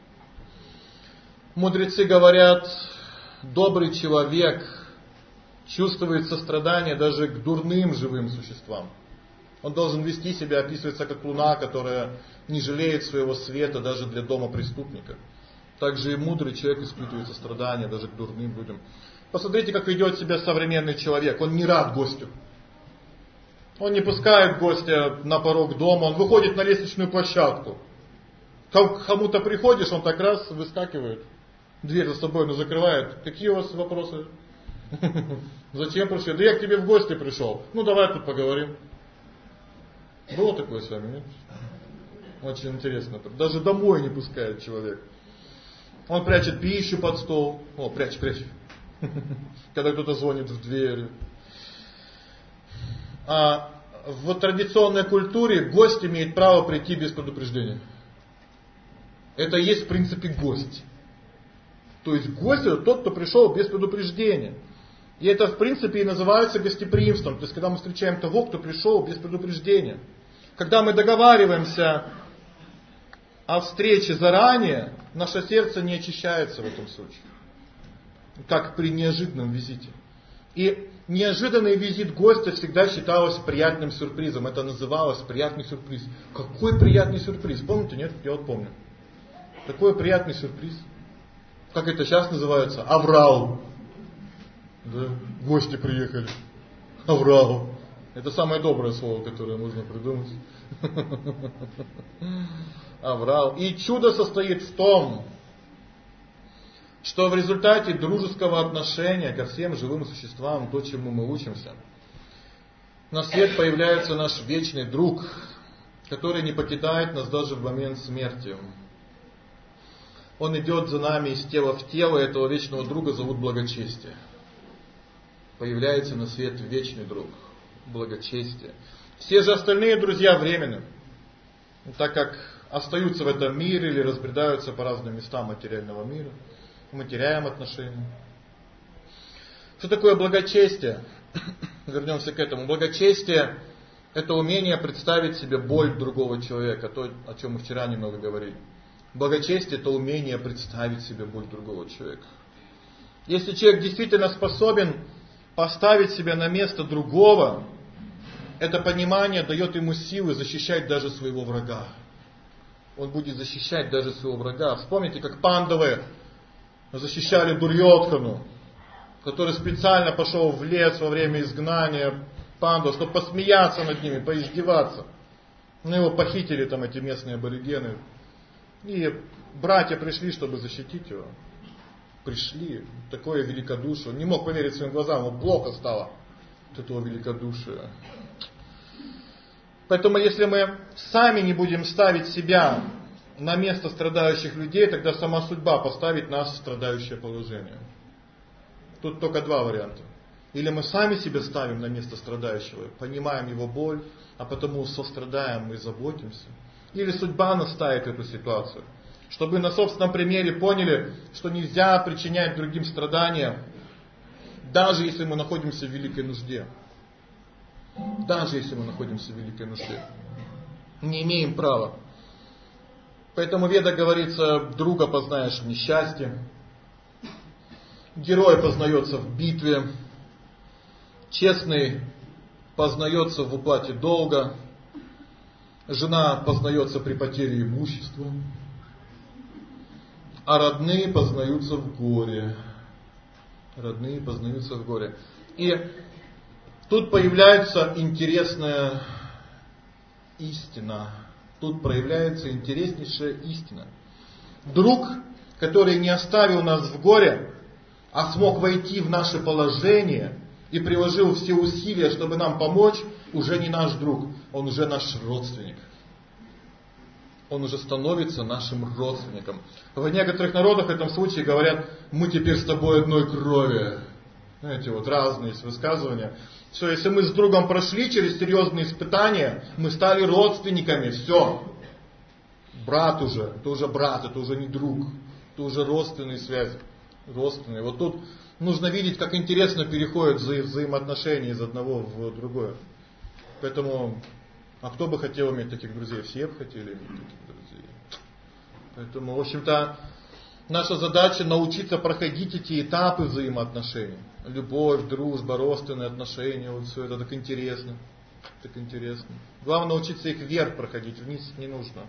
мудрецы говорят, добрый человек чувствует сострадание даже к дурным живым существам. Он должен вести себя, описывается как луна, которая не жалеет своего света даже для дома преступника. Также и мудрый человек испытывает сострадание даже к дурным людям. Посмотрите, как ведет себя современный человек. Он не рад гостю. Он не пускает гостя на порог дома, он выходит на лестничную площадку. К кому-то приходишь, он так раз выскакивает, дверь за собой закрывает. Какие у вас вопросы? Зачем пришли? Да я к тебе в гости пришел. Ну давай тут поговорим. Было такое с вами, нет? Очень интересно. Даже домой не пускает человек. Он прячет пищу под стол. Прячь. Когда кто-то звонит в дверь. А в традиционной культуре гость имеет право прийти без предупреждения. Это и есть в принципе гость. То есть гость это тот, кто пришел без предупреждения. И это в принципе и называется гостеприимством. То есть когда мы встречаем того, кто пришел без предупреждения. Когда мы договариваемся о встрече заранее, наше сердце не очищается в этом случае. Как при неожиданном визите. И неожиданный визит гостя всегда считалось приятным сюрпризом. Это называлось приятный сюрприз. Какой приятный сюрприз? Помните, нет? Я вот помню. Такой приятный сюрприз. Как это сейчас называется? Аврал. Да? Гости приехали. Аврал. Это самое доброе слово, которое можно придумать. Аврал. И чудо состоит в том, что в результате дружеского отношения ко всем живым существам, то, чему мы учимся, на свет появляется наш вечный друг, который не покидает нас даже в момент смерти. Он идет за нами из тела в тело, и этого вечного друга зовут благочестие. Появляется на свет вечный друг, благочестие. Все же остальные друзья временны, так как остаются в этом мире или разбредаются по разным местам материального мира. Мы теряем отношения. Что такое благочестие? Вернемся к этому. Благочестие – это умение представить себе боль другого человека, то, о чем мы вчера немного говорили. Благочестие – это умение представить себе боль другого человека. Если человек действительно способен поставить себя на место другого, это понимание дает ему силы защищать даже своего врага. Он будет защищать даже своего врага. Вспомните, как пандавы защищали Дурьодхану, который специально пошел в лес во время изгнания, пандов, чтобы посмеяться над ними, поиздеваться. Но его похитили там эти местные аборигены. И братья пришли, чтобы защитить его. Пришли. Такое великодушие. Он не мог поверить своим глазам, ему плохо стало от этого великодушия. Поэтому если мы сами не будем ставить себя на место страдающих людей, тогда сама судьба поставит нас в страдающее положение. Тут только два варианта. Или мы сами себя ставим на место страдающего, понимаем его боль, а потому сострадаем и заботимся. Или судьба нас ставит в эту ситуацию. Чтобы на собственном примере поняли, что нельзя причинять другим страдания, даже если мы находимся в великой нужде. Даже если мы находимся в великой нужде. Не имеем права. Поэтому в Ведах говорится, друга познаешь в несчастье, герой познается в битве, честный познается в уплате долга, жена познается при потере имущества, а родные познаются в горе. Родные познаются в горе. И тут появляется интересная истина. Тут проявляется интереснейшая истина. Друг, который не оставил нас в горе, а смог войти в наше положение и приложил все усилия, чтобы нам помочь, уже не наш друг, он уже наш родственник. Он уже становится нашим родственником. В некоторых народах в этом случае говорят, мы теперь с тобой одной крови. Знаете, вот разные есть высказывания. Все, если мы с другом прошли через серьезные испытания, мы стали родственниками, все. Брат уже, это уже брат, это уже не друг, это уже родственные связи. Родственные. Вот тут нужно видеть, как интересно переходят взаимоотношения из одного в другое. Поэтому, а кто бы хотел иметь таких друзей? Все бы хотели иметь таких друзей. Поэтому, в общем-то, наша задача научиться проходить эти этапы взаимоотношений. Любовь, дружба, родственные отношения, вот все это так интересно. Так интересно. Главное научиться их вверх проходить, вниз не нужно.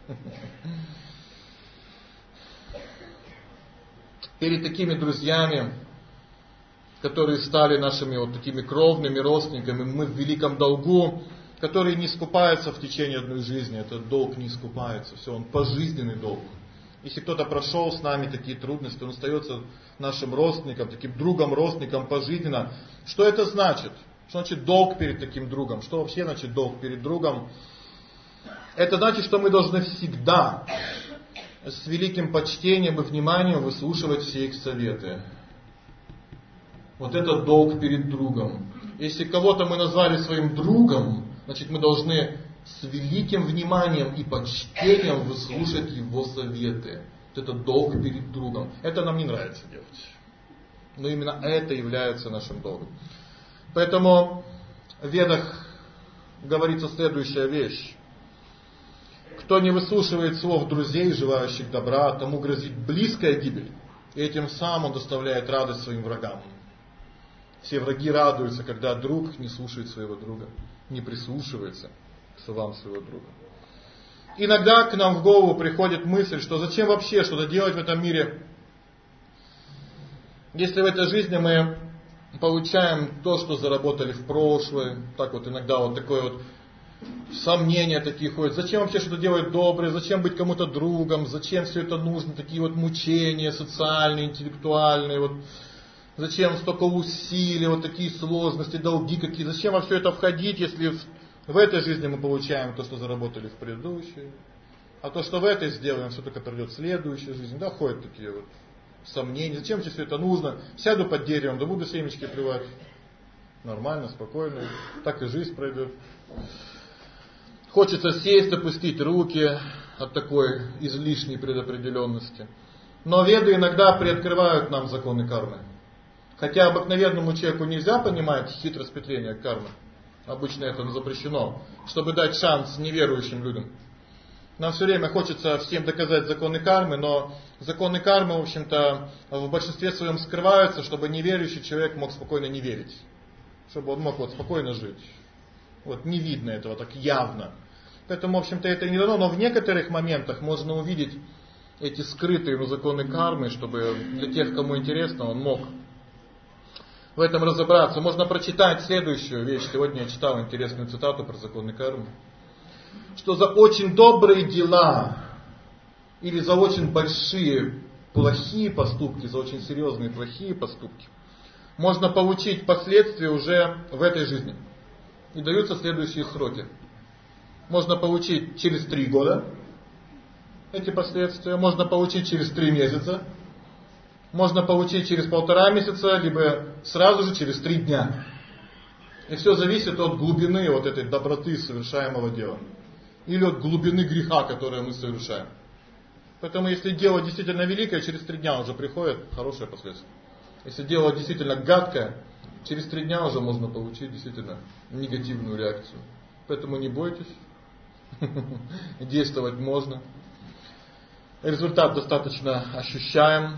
Перед такими друзьями, которые стали нашими вот такими кровными родственниками, мы в великом долгу, которые не скупаются в течение одной жизни, этот долг не скупается, все, он пожизненный долг. Если кто-то прошел с нами такие трудности, он остается нашим родственником, таким другом, родственником пожизненно. Что это значит? Что значит долг перед таким другом? Что вообще значит долг перед другом? Это значит, что мы должны всегда с великим почтением и вниманием выслушивать все их советы. Вот это долг перед другом. Если кого-то мы назвали своим другом, значит мы должны с великим вниманием и почтением выслушать его советы. Вот это долг перед другом. Это нам не нравится делать. Но именно это является нашим долгом. Поэтому в Ведах говорится следующая вещь. Кто не выслушивает слов друзей, желающих добра, тому грозит близкая гибель. И этим самым он доставляет радость своим врагам. Все враги радуются, когда друг не слушает своего друга, не прислушивается к словам своего друга. Иногда к нам в голову приходит мысль, что зачем вообще что-то делать в этом мире, если в этой жизни мы получаем то, что заработали в прошлое. Так вот иногда вот такое вот сомнения такие ходят. Зачем вообще что-то делать доброе? Зачем быть кому-то другом? Зачем все это нужно? Такие вот мучения социальные, интеллектуальные. Вот. Зачем столько усилий, вот такие сложности, долги какие? Зачем во все это входить, если в этой жизни мы получаем то, что заработали в предыдущей? А то, что в этой сделаем, все только придет в следующую жизнь. Да, ходят такие вот сомнения. Зачем тебе все это нужно? Сяду под деревом, да буду семечки плевать. Нормально, спокойно. Так и жизнь пройдет. Хочется сесть, опустить руки от такой излишней предопределенности. Но веды иногда приоткрывают нам законы кармы. Хотя обыкновенному человеку нельзя понимать хитросплетение кармы. Обычно это запрещено, чтобы дать шанс неверующим людям. Нам все время хочется всем доказать законы кармы, но законы кармы, в общем-то, в большинстве своем скрываются, чтобы неверующий человек мог спокойно не верить. Чтобы он мог вот спокойно жить. Вот не видно этого так явно. Поэтому, в общем-то, это не дано, но в некоторых моментах можно увидеть эти скрытые законы кармы, чтобы для тех, кому интересно, он мог в этом разобраться. Можно прочитать следующую вещь. Сегодня я читал интересную цитату про законы кармы. Что за очень добрые дела или за очень большие плохие поступки, за очень серьезные плохие поступки можно получить последствия уже в этой жизни. И даются следующие сроки. Можно получить через 3 года эти последствия, можно получить через 3 месяца, можно получить через 1,5 месяца, либо сразу же через 3 дня. И все зависит от глубины вот этой доброты совершаемого дела. Или от глубины греха, которое мы совершаем. Поэтому если дело действительно великое, через 3 дня уже приходят хорошие последствия. Если дело действительно гадкое, через 3 дня уже можно получить действительно негативную реакцию. Поэтому не бойтесь. Действовать можно. Результат достаточно ощущаем.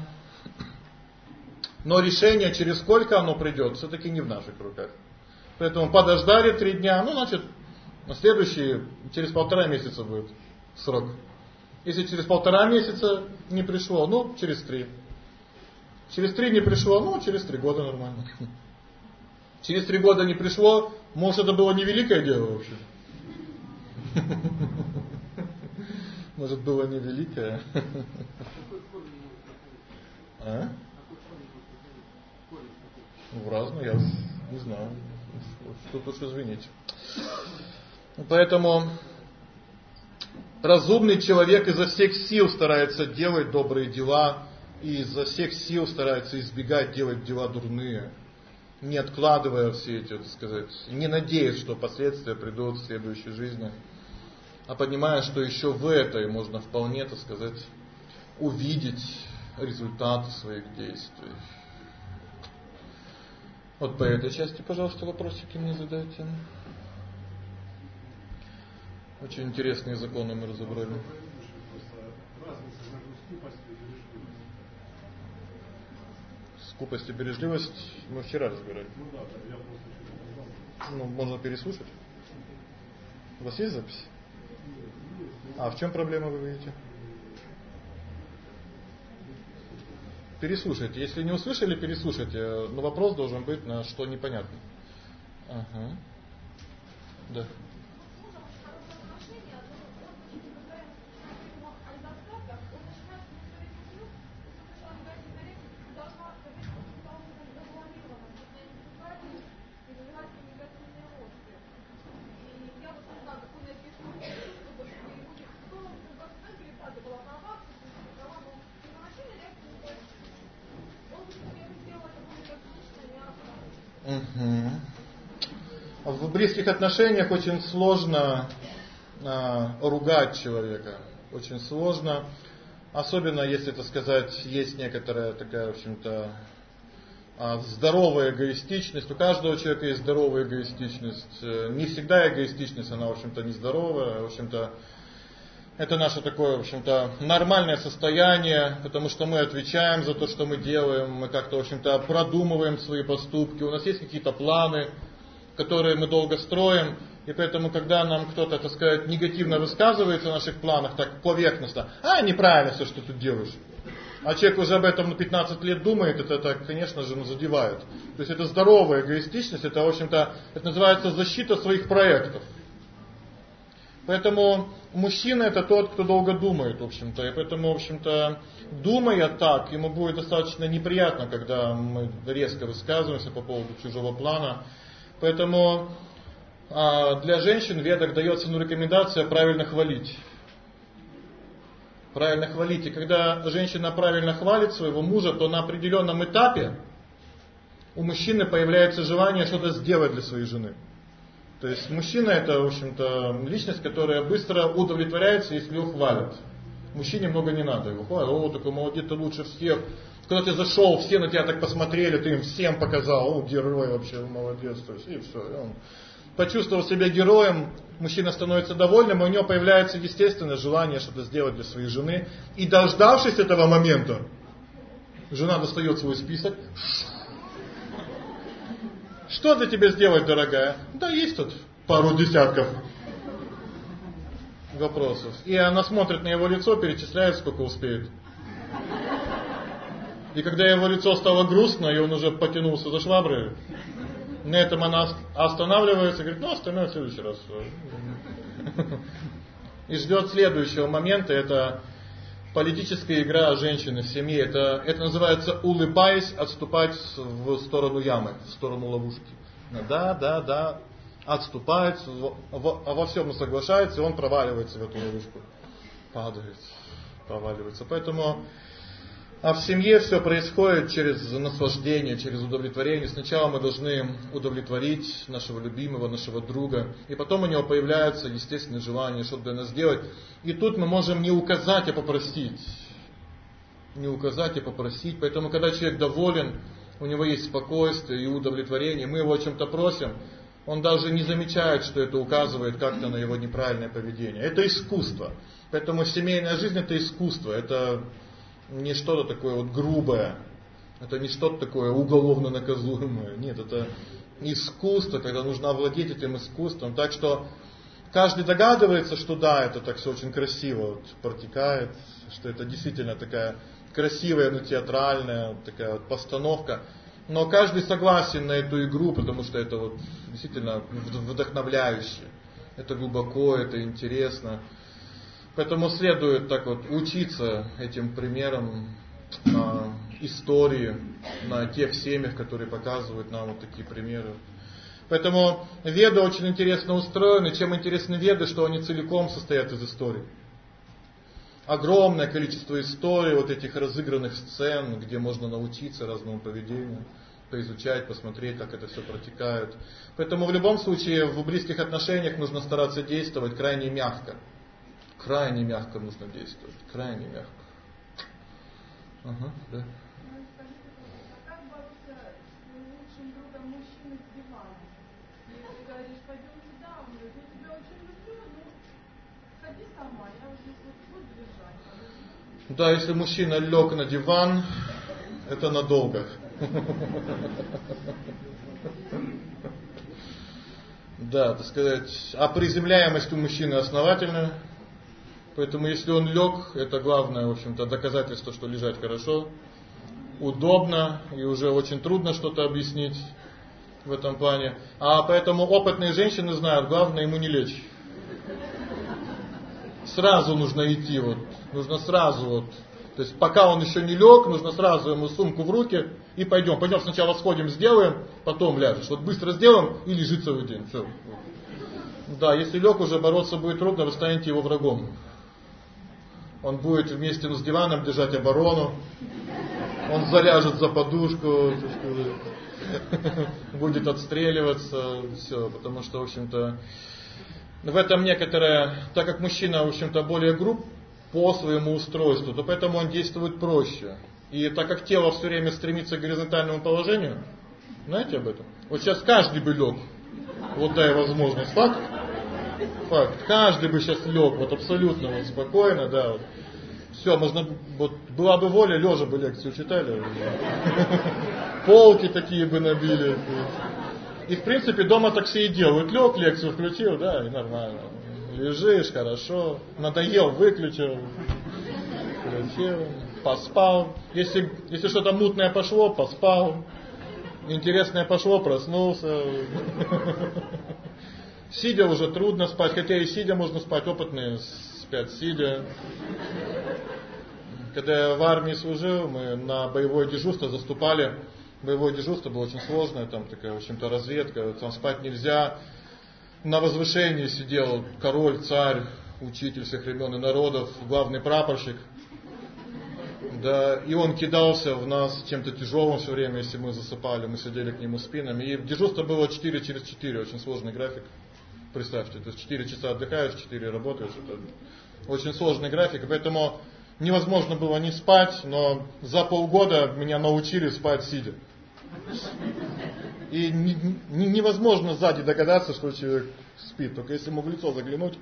Но решение, через сколько оно придет, все-таки не в наших руках. Поэтому подождали 3 дня, значит, на следующие, через 1,5 месяца будет срок. Если через 1,5 месяца не пришло, через 3. Через 3 не пришло, через 3 года нормально. Через 3 года не пришло, может, это было не великое дело вообще. Может, было не великое. В разные, я не знаю. Тут уж извините. Поэтому разумный человек изо всех сил старается делать добрые дела и изо всех сил старается избегать делать дела дурные, не откладывая все эти, так сказать, не надеясь, что последствия придут в следующей жизни, а понимая, что еще в этой можно вполне, так сказать, увидеть результаты своих действий. Вот по этой части, пожалуйста, вопросики мне задайте. Очень интересные законы мы разобрали. Скупость и бережливость мы вчера разбирали. Можно переслушать. У вас есть запись? А в чем проблема, вы видите? Переслушайте. Если не услышали, переслушайте. Но вопрос должен быть на что непонятно. Ага. Да. В близких отношениях очень сложно ругать человека. Очень сложно. Особенно если, так сказать, есть некоторая такая, в общем-то, здоровая эгоистичность. У каждого человека есть здоровая эгоистичность. Не всегда эгоистичность, она, в общем-то, нездоровая. В общем-то, это наше такое, в общем-то, нормальное состояние, потому что мы отвечаем за то, что мы делаем, мы как-то, в общем-то, продумываем свои поступки, у нас есть какие-то планы, которые мы долго строим, и поэтому, когда нам кто-то, так сказать, негативно высказывается о наших планах, так поверхностно, неправильно все, что ты делаешь. А человек уже об этом 15 лет думает, это конечно же, задевает. То есть это здоровая эгоистичность, это, в общем-то, это называется защита своих проектов. Поэтому мужчина это тот, кто долго думает, в общем-то. И поэтому, в общем-то, думая так, ему будет достаточно неприятно, когда мы резко высказываемся по поводу чужого плана. Поэтому для женщин в ведах дается рекомендация правильно хвалить. Правильно хвалить. И когда женщина правильно хвалит своего мужа, то на определенном этапе у мужчины появляется желание что-то сделать для своей жены. То есть мужчина это, в общем-то, личность, которая быстро удовлетворяется, если его хвалят. Мужчине много не надо его хвалить. Такой молодец, ты лучше всех. Когда ты зашел, все на тебя так посмотрели, ты им всем показал, герой вообще, молодец. То есть, и все. И он почувствовал себя героем, мужчина становится довольным, и у него появляется естественное желание что-то сделать для своей жены. И дождавшись этого момента, жена достает свой список. Что для тебя сделать, дорогая? Да есть тут пару десятков вопросов. И она смотрит на его лицо, перечисляет, сколько успеет. И когда его лицо стало грустно, и он уже потянулся за шваброй, на этом она останавливается и говорит, ну остальное в следующий раз. И ждет следующего момента, это политическая игра женщины в семье. Это называется, улыбаясь, отступать в сторону ямы, в сторону ловушки. Да, отступает, во всем соглашается, и он проваливается в эту ловушку. Падает, проваливается. Поэтому в семье все происходит через наслаждение, через удовлетворение. Сначала мы должны удовлетворить нашего любимого, нашего друга. И потом у него появляется естественное желание что-то для нас сделать. И тут мы можем не указать, а попросить. Не указать, а попросить. Поэтому, когда человек доволен, у него есть спокойствие и удовлетворение, мы его о чем-то просим, он даже не замечает, что это указывает как-то на его неправильное поведение. Это искусство. Поэтому семейная жизнь это искусство. Это не что-то такое вот грубое. Это не что-то такое уголовно наказуемое. Нет, это искусство, когда нужно овладеть этим искусством. Так что каждый догадывается, что да, это так все очень красиво вот протекает, что это действительно такая красивая, но театральная такая вот постановка. Но каждый согласен на эту игру, потому что это вот действительно вдохновляюще. Это глубоко, это интересно. Поэтому следует так вот учиться этим примерам на истории, на тех семьях, которые показывают нам вот такие примеры. Поэтому веды очень интересно устроены. Чем интересны веды, что они целиком состоят из историй. Огромное количество историй, вот этих разыгранных сцен, где можно научиться разному поведению, поизучать, посмотреть, как это все протекает. Поэтому в любом случае в близких отношениях нужно стараться действовать крайне мягко. Крайне мягко нужно действовать. Крайне мягко. Ага, да. Скажите, а как бороться с лучшим другом мужчины с дивана? Если ты говоришь, пойдем сюда, он говорит, я тебя очень люблю, ну ходи сама, я уже буду лежать. Да, если мужчина лег на диван, это надолго. Да, так сказать, а приземляемость у мужчины основательная. Поэтому если он лег, это главное, в общем-то, доказательство, что лежать хорошо, удобно и уже очень трудно что-то объяснить в этом плане. А поэтому опытные женщины знают, главное ему не лечь. Сразу нужно идти, вот, нужно сразу вот. То есть пока он еще не лег, нужно сразу ему сумку в руки и пойдем. Пойдем сначала сходим, сделаем, потом ляжешь. Вот быстро сделаем и лежит целый день. Все. Да, если лег, уже бороться будет трудно, вы станете его врагом. Он будет вместе с диваном держать оборону. Он заляжет за подушку, будет отстреливаться, все, потому что, в общем-то, в этом некоторое, так как мужчина, в общем-то, более груб по своему устройству, то поэтому он действует проще. И так как тело все время стремится к горизонтальному положению, знаете об этом? Вот сейчас каждый бы лег, вот дай возможность, факт. Каждый бы сейчас лег, вот абсолютно вот спокойно, да. Вот. Все, можно, вот была бы воля, лежа бы лекцию читали. Полки такие бы набили. И в принципе дома так все и делают. Лег, лекцию включил, да, и нормально. Лежишь, хорошо. Надоел, выключил. Включил, поспал. Если что-то мутное пошло, поспал. Интересное пошло, проснулся. Сидя уже трудно спать, хотя и сидя можно спать, опытные спят сидя. Когда я в армии служил, мы на боевое дежурство заступали. Боевое дежурство было очень сложное, там такая, в общем-то, разведка, там спать нельзя. На возвышении сидел король, царь, учитель всех времен и народов, главный прапорщик. Да, и он кидался в нас чем-то тяжелым все время, если мы засыпали, мы сидели к нему спинами. И дежурство было 4 через 4, очень сложный график. Представьте, то есть 4 часа отдыхаешь, 4 работаешь. Это очень сложный график, и поэтому невозможно было не спать, но за полгода меня научили спать сидя. И невозможно сзади догадаться, что человек спит, только если ему в лицо заглянуть.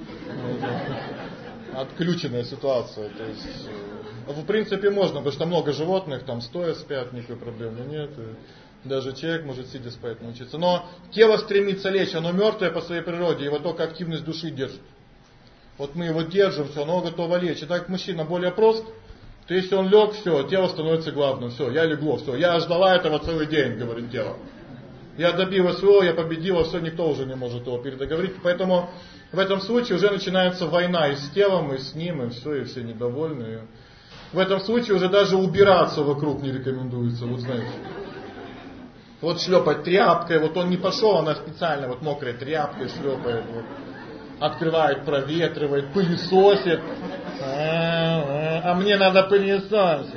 Отключенная ситуация. То есть, в принципе можно, потому что много животных там стоя спят, никакой проблемы нет. Даже человек может сидя спать научиться. Но тело стремится лечь, оно мертвое по своей природе, его только активность души держит. Вот мы его держим, все, оно готово лечь. И так как мужчина более прост, То есть он лег, все, тело становится главным, все, я легло, все, я ждала этого целый день, говорит тело. Я добилась своего, я победила, все, никто уже не может его передоговорить. Поэтому в этом случае уже начинается война и с телом, и с ним, и все недовольны. В этом случае уже даже убираться вокруг не рекомендуется, вот знаете. Вот шлепать тряпкой, вот он не пошел, она специально вот мокрой тряпкой шлепает, вот, открывает, проветривает, пылесосит. А мне надо пылесосить.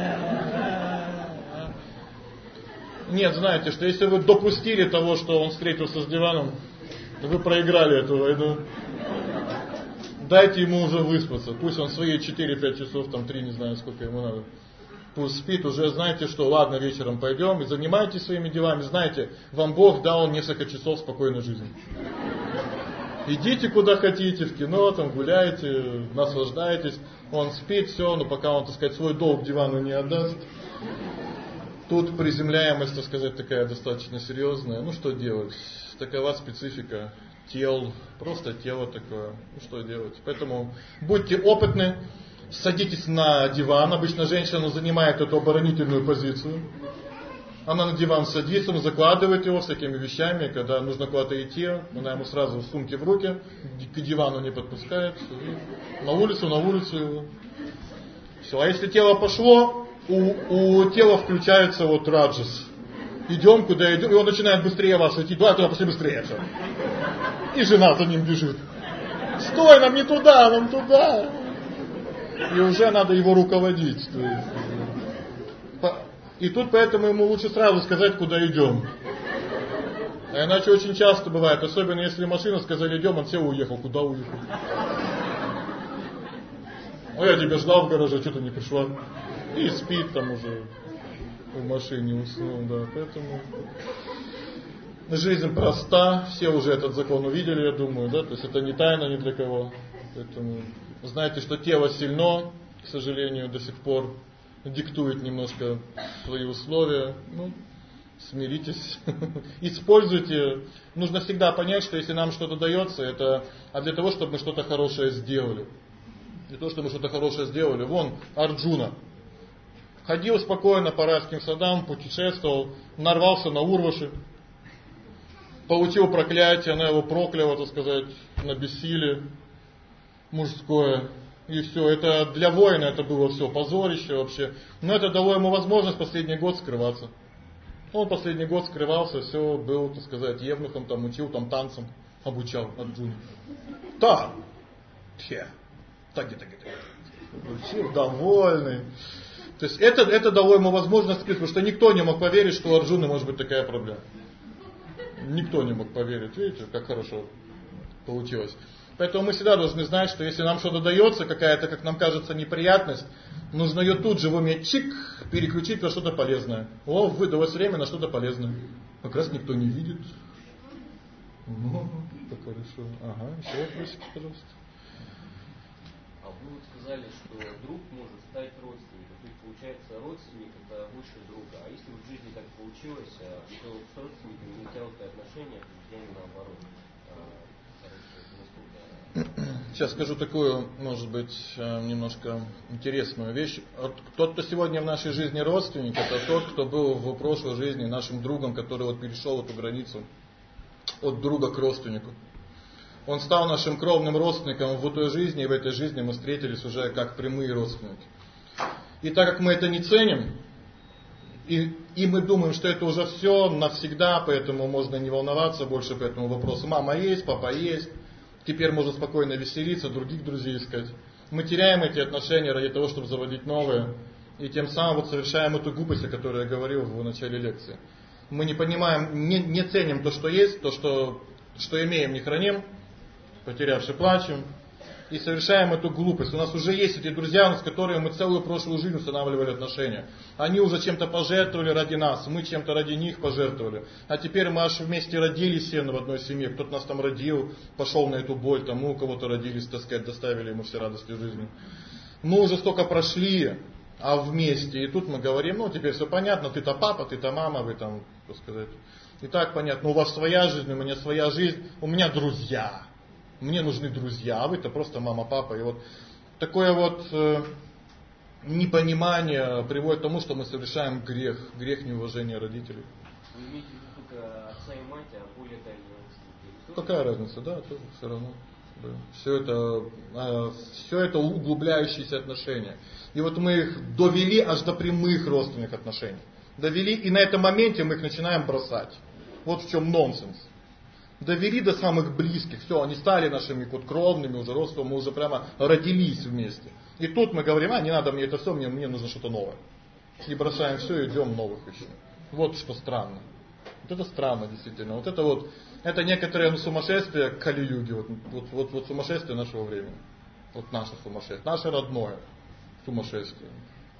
Нет, знаете, что если вы допустили того, что он встретился с диваном, то вы проиграли эту войну. Дайте ему уже выспаться. Пусть он свои 4-5 часов, там 3, не знаю, сколько ему надо. Пусть спит, уже знаете, что ладно, вечером пойдем и занимайтесь своими делами. Знаете, вам Бог дал несколько часов спокойной жизни. Идите куда хотите, в кино, там гуляйте, наслаждайтесь. Он спит, все, но пока он, так сказать, свой долг дивану не отдаст. Тут приземляемость, так сказать, такая достаточно серьезная. Ну что делать? Такова специфика тел, просто тело такое. Ну что делать? Поэтому будьте опытны, садитесь на диван. Обычно женщина занимает эту оборонительную позицию. Она на диван садится, он закладывает его всякими вещами. Когда нужно куда-то идти, она ему сразу сумки в руки, к дивану не подпускает. На улицу его. Все. А если тело пошло, у тела включается вот раджас. Идем, куда идем, и он начинает быстрее вас идти. Давай туда, пошли быстрее. Все. И жена за ним бежит. Стой, нам не туда, нам туда. И уже надо его руководить. То есть, и тут поэтому ему лучше сразу сказать, куда идем. А иначе очень часто бывает, особенно если машина, сказали идем, он сел и уехал. Куда уехал? Ну я тебя ждал в гараже, что ты не пришла? И спит там уже в машине, уснул, да. Поэтому жизнь проста, все уже этот закон увидели, я думаю, да. То есть это не тайна ни для кого. Поэтому знаете, что тело сильно, к сожалению, до сих пор диктует немножко свои условия. Ну, смиритесь, используйте. Нужно всегда понять, что если нам что-то дается, это для того, чтобы мы что-то хорошее сделали. Для того, чтобы мы что-то хорошее сделали. Вон Арджуна. Ходил спокойно по райским садам, путешествовал, нарвался на Урваши, получил проклятие, она его прокляла, так сказать, на бессилие мужское. И все, это для воина это было все, позорище вообще. Но это дало ему возможность последний год скрываться. Он последний год скрывался, все, был, так сказать, евнухом, там учил, там танцам обучал Арджуну. Учил, довольный. То есть это дало ему возможность скрыть, потому что никто не мог поверить, что у Арджуны может быть такая проблема. Никто не мог поверить, видите, как хорошо получилось. Поэтому мы всегда должны знать, что если нам что-то дается, какая-то, как нам кажется, неприятность, нужно ее тут же в уме чик переключить на что-то полезное. О, выдалось время на что-то полезное. Как раз никто не видит. Ну, так хорошо. Ага, еще вопросики, пожалуйста. А вы вот сказали, что друг может стать родственником. То есть получается, родственник это выше друга. А если в жизни так получилось, то с родственниками не тянутые отношения, то есть наоборот. Сейчас скажу такую, может быть, немножко интересную вещь. Тот, кто сегодня в нашей жизни родственник, это тот, кто был в прошлой жизни нашим другом, который вот перешел эту границу от друга к родственнику. Он стал нашим кровным родственником в той жизни, и в этой жизни мы встретились уже как прямые родственники. И так как мы это не ценим, и мы думаем, что это уже все навсегда, поэтому можно не волноваться больше по этому вопросу. Мама есть, папа есть. Теперь можно спокойно веселиться, других друзей искать. Мы теряем эти отношения ради того, чтобы заводить новые. И тем самым вот совершаем эту глупость, о которой я говорил в начале лекции. Мы не понимаем, не ценим то, что есть, то, что имеем, не храним, потерявши плачем. И совершаем эту глупость. У нас уже есть эти друзья, с которыми мы целую прошлую жизнь устанавливали отношения. Они уже чем-то пожертвовали ради нас, мы чем-то ради них пожертвовали. А теперь мы аж вместе родились в одной семье. Кто-то нас там родил, пошел на эту боль, там мы у кого-то родились, так сказать, доставили ему все радости жизни. Мы уже столько прошли, а вместе. И тут мы говорим, ну теперь все понятно, ты-то папа, ты-то мама, вы там, так сказать. И так понятно, у вас своя жизнь, у меня своя жизнь, у меня друзья. Мне нужны друзья, а вы-то просто мама, папа. И вот такое вот непонимание приводит к тому, что мы совершаем грех неуважения родителей. Вы имеете в виду только отца и мать, а более дальние родственники? Какая разница, да, тоже все равно. Да. Все это углубляющиеся отношения. И вот мы их довели аж до прямых родственных отношений. Довели, и на этом моменте мы их начинаем бросать. Вот в чем нонсенс. Довели до самых близких, все, они стали нашими кровными уже родственниками, мы уже прямо родились вместе. И тут мы говорим, не надо мне это все, мне нужно что-то новое. И бросаем все и идем новых ищем. Вот что странно. Вот это странно действительно. Это некоторое сумасшествие Кали-юги, вот сумасшествие нашего времени. Вот наше сумасшествие, наше родное сумасшествие.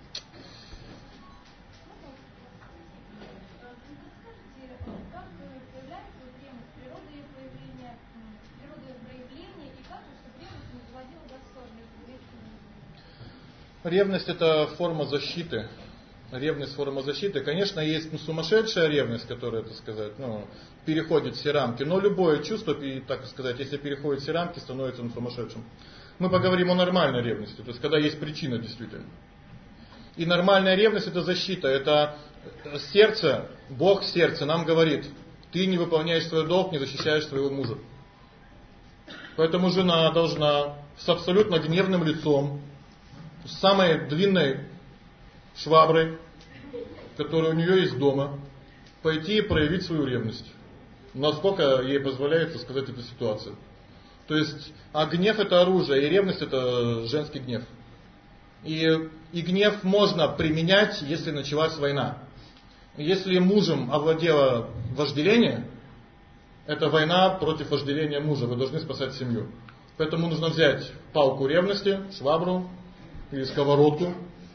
Ревность — это форма защиты. Ревность — форма защиты. Конечно, есть сумасшедшая ревность, которая, так сказать, переходит все рамки. Но любое чувство, так сказать, если переходит все рамки, становится сумасшедшим. Мы поговорим о нормальной ревности, то есть когда есть причина действительно. И нормальная ревность — это защита. Это сердце, Бог сердце нам говорит: ты не выполняешь свой долг, не защищаешь своего мужа. Поэтому жена должна с абсолютно гневным лицом, с самой длинной шваброй, которая у нее есть дома, пойти и проявить свою ревность. Насколько ей позволяет, так сказать, эта ситуация. То есть, гнев — это оружие, и ревность — это женский гнев. И гнев можно применять, если началась война. Если мужем овладело вожделение, это война против вожделения мужа, вы должны спасать семью. Поэтому нужно взять палку ревности, швабру или сковородку,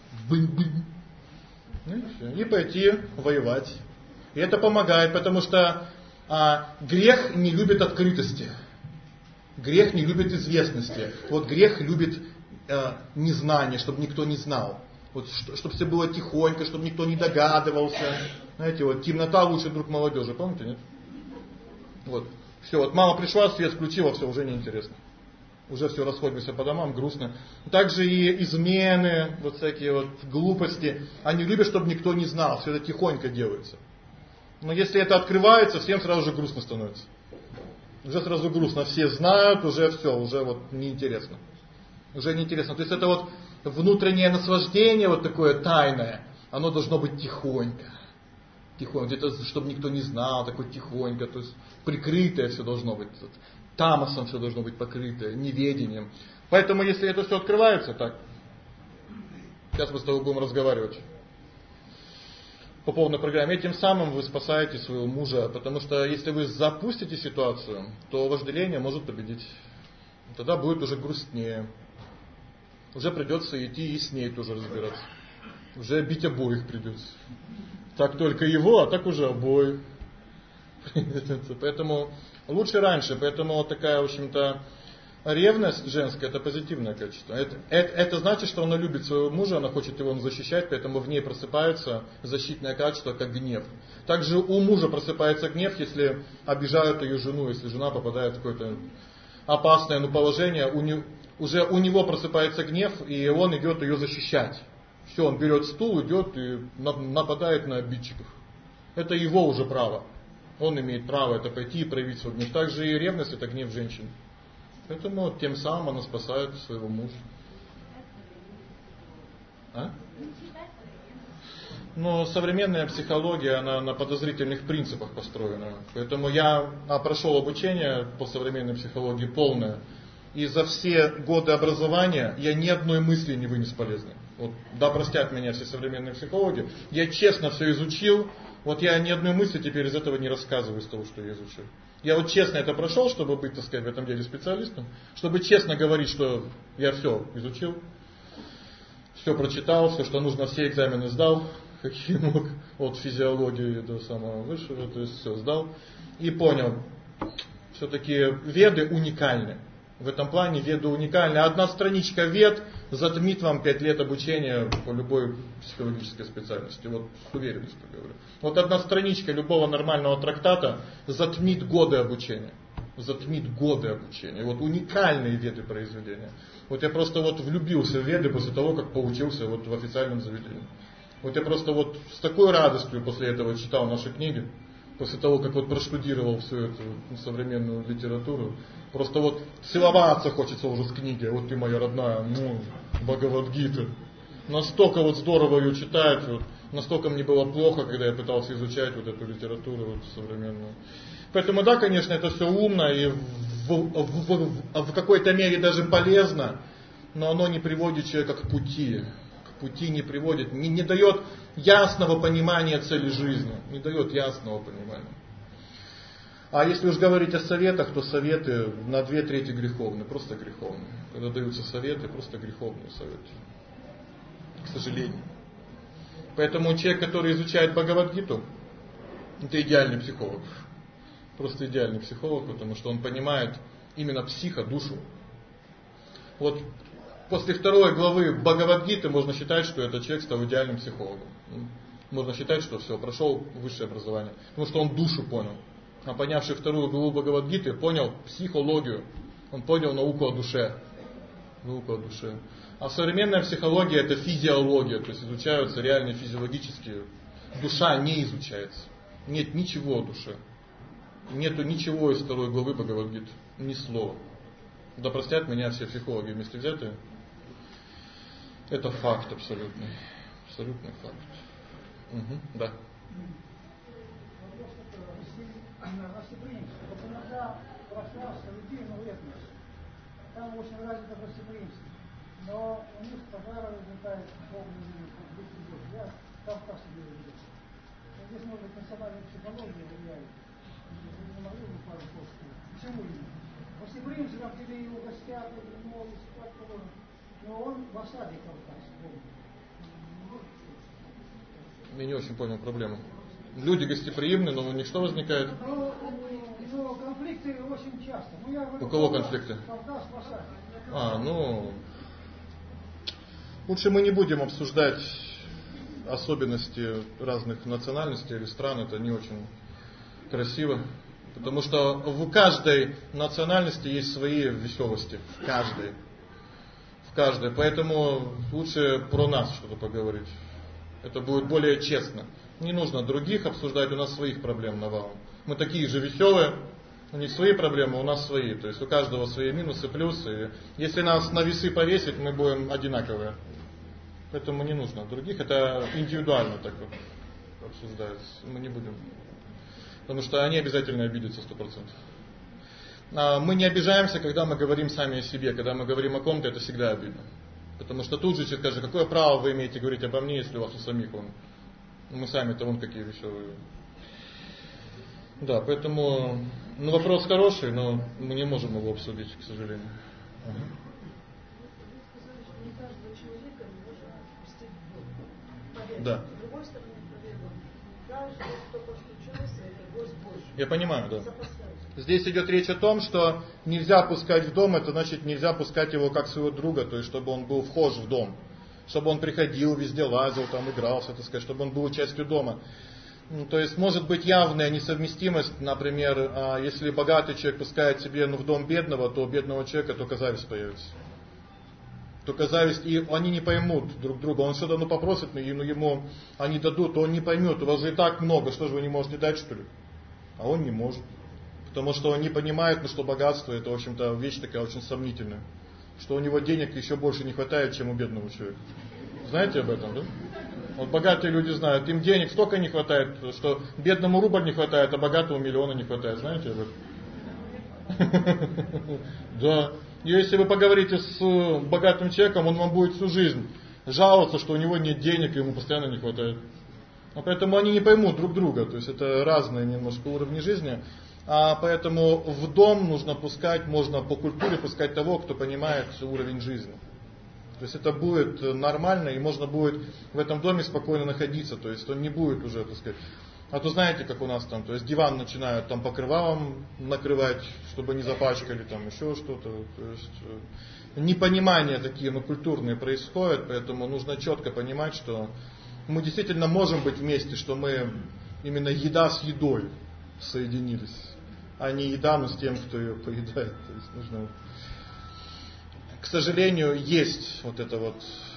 и пойти воевать. И это помогает, потому что грех не любит открытости. Грех не любит известности. Вот грех любит незнание, чтобы никто не знал. Вот, чтобы все было тихонько, чтобы никто не догадывался. Знаете, вот темнота лучший друг молодежи, помните, нет? Вот. Все, вот мама пришла, свет включила, все, уже неинтересно. Уже все, расходимся по домам, грустно. Также и измены, вот всякие вот глупости, они любят, чтобы никто не знал, все это тихонько делается. Но если это открывается, всем сразу же грустно становится. Уже сразу грустно, все знают, уже все, уже вот неинтересно. Уже неинтересно. То есть это вот внутреннее наслаждение, вот такое тайное, оно должно быть тихонько. Тихонько, где-то, чтобы никто не знал, такое тихонько, то есть прикрытое все должно быть. Тамасом все должно быть покрыто, неведением. Поэтому, если это все открывается, так, сейчас мы с тобой будем разговаривать по полной программе, этим самым вы спасаете своего мужа, потому что если вы запустите ситуацию, то вожделение может победить. Тогда будет уже грустнее. Уже придется идти и с ней тоже разбираться. Уже бить обоих придется. Так только его, а так уже обоих. Поэтому лучше раньше. Поэтому вот такая, в общем-то, ревность женская — это позитивное качество. Это значит, что она любит своего мужа, она хочет его защищать, поэтому в ней просыпается защитное качество, как гнев. Также у мужа просыпается гнев, если обижают ее жену, если жена попадает в какое-то опасное положение, уже у него просыпается гнев, и он идет ее защищать. Все, он берет стул, идет и нападает на обидчиков. Это его уже право. Он имеет право это пойти и проявить свой гнев. Также и ревность — это гнев женщин. Поэтому тем самым она спасает своего мужа. Но современная психология, она на подозрительных принципах построена. Поэтому я прошел обучение по современной психологии полное. И за все годы образования я ни одной мысли не вынес полезной. Вот, да простят меня все современные психологи. Я честно все изучил. Вот я ни одной мысли теперь из этого не рассказываю, из того, что я изучил. Я вот честно это прошел, чтобы быть, так сказать, в этом деле специалистом. Чтобы честно говорить, что я все изучил. Все прочитал, все, что нужно, все экзамены сдал. Какие мог. От физиологии до самого высшего. То есть все сдал. И понял. Все-таки веды уникальны. В этом плане веды уникальны. Одна страничка вед затмит вам 5 лет обучения по любой психологической специальности. Вот с уверенностью говорю. Вот одна страничка любого нормального трактата затмит годы обучения. затмит годы обучения. Вот уникальные Веды произведения. Вот я просто вот влюбился в Веды после того, как поучился вот в официальном заведении. Вот я просто вот с такой радостью после этого читал наши книги, после того, как вот проштудировал всю эту современную литературу. Просто вот целоваться хочется уже с книги. Вот ты моя родная, Бхагавад-гита. Настолько вот здорово ее читать, вот, настолько мне было плохо, когда я пытался изучать вот эту литературу вот, современную. Поэтому да, конечно, это все умно и в какой-то мере даже полезно, но оно не приводит человека к пути. К пути не приводит, не дает ясного понимания цели жизни. Не дает ясного понимания. А если уж говорить о советах, то советы на 2/3 греховны, просто греховны. Когда даются советы, просто греховные советы. К сожалению. Поэтому человек, который изучает Бхагавад-гиту, это идеальный психолог. Просто идеальный психолог, потому что он понимает именно душу. Вот после 2 главы Бхагавад-гиты можно считать, что этот человек стал идеальным психологом. Можно считать, что все, прошел высшее образование. Потому что он душу понял. А понявший 2 главу Бхагавад-гиты, понял психологию. Он понял науку о душе. Науку о душе. А современная психология это физиология. То есть изучаются реальные физиологические. Душа не изучается. Нет ничего о душе. Нету ничего из 2 главы Бхагавад-гиты. Ни слова. Да простят меня все психологи вместе взятые. Это факт абсолютный. Абсолютный факт. Да. Вот иногда пространство людей, этнос, там очень развито гостеприимство, но у них пожары возникают полные люди, я Кавказ себе веду. Здесь, может быть, национальная психология влияет. Вы не могли бы пару слов сказать? Почему именно? Гостеприимцы там тебе его гостят, могут спать положено, но он в осаде Кавказ. Я не очень понял проблему. Люди гостеприимны, но у них что возникает? Ну, конфликты очень часто. У кого конфликты? Лучше мы не будем обсуждать особенности разных национальностей или стран, это не очень красиво. Потому что в каждой национальности есть свои веселости. В каждой. Поэтому лучше про нас что-то поговорить. Это будет более честно. Не нужно других обсуждать, у нас своих проблем навалом. Мы такие же веселые, у них свои проблемы, у нас свои. То есть у каждого свои минусы, плюсы. Если нас на весы повесить, мы будем одинаковые. Поэтому не нужно других. Это индивидуально так вот обсуждается. Мы не будем. Потому что они обязательно обидятся 100%. Мы не обижаемся, когда мы говорим сами о себе. Когда мы говорим о ком-то, это всегда обидно. Потому что тут же человек скажет, какое право вы имеете говорить обо мне, если у вас у самих он. Мы сами-то вон какие веселые. Да, поэтому вопрос хороший, но мы не можем его обсудить, к сожалению. Да. Я понимаю, да. Здесь идет речь о том, что нельзя пускать в дом, это значит нельзя пускать его как своего друга, то есть чтобы он был вхож в дом. Чтобы он приходил, везде лазил, там игрался, так сказать, чтобы он был частью дома. То есть может быть явная несовместимость, например, если богатый человек пускает себе в дом бедного, то у бедного человека только зависть появится. Только зависть, и они не поймут друг друга. Он что-то попросит, но ему они дадут, то он не поймет. У вас же и так много, что же вы не можете дать, что ли? А он не может. Потому что он не понимает, что богатство это, в общем-то, вещь такая очень сомнительная. Что у него денег еще больше не хватает, чем у бедного человека. Знаете об этом, да? Вот богатые люди знают, им денег столько не хватает, что бедному рубль не хватает, а богатому миллиона не хватает. Знаете об этом? Да. Если вы поговорите с богатым человеком, он вам будет всю жизнь жаловаться, что у него нет денег, и ему постоянно не хватает. А поэтому они не поймут друг друга. То есть это разные немножко уровни жизни. А поэтому в дом нужно пускать, можно по культуре пускать того, кто понимает уровень жизни. То есть это будет нормально, и можно будет в этом доме спокойно находиться. То есть он не будет уже, так сказать. А то знаете, как у нас там, то есть диван начинают там покрывалом накрывать, чтобы не запачкали, там еще что-то. То есть непонимания такие, культурные происходят, поэтому нужно четко понимать, что мы действительно можем быть вместе, что мы именно еда с едой соединились. а не еда, но с тем, кто ее поедает. То есть нужно... К сожалению, есть вот это вот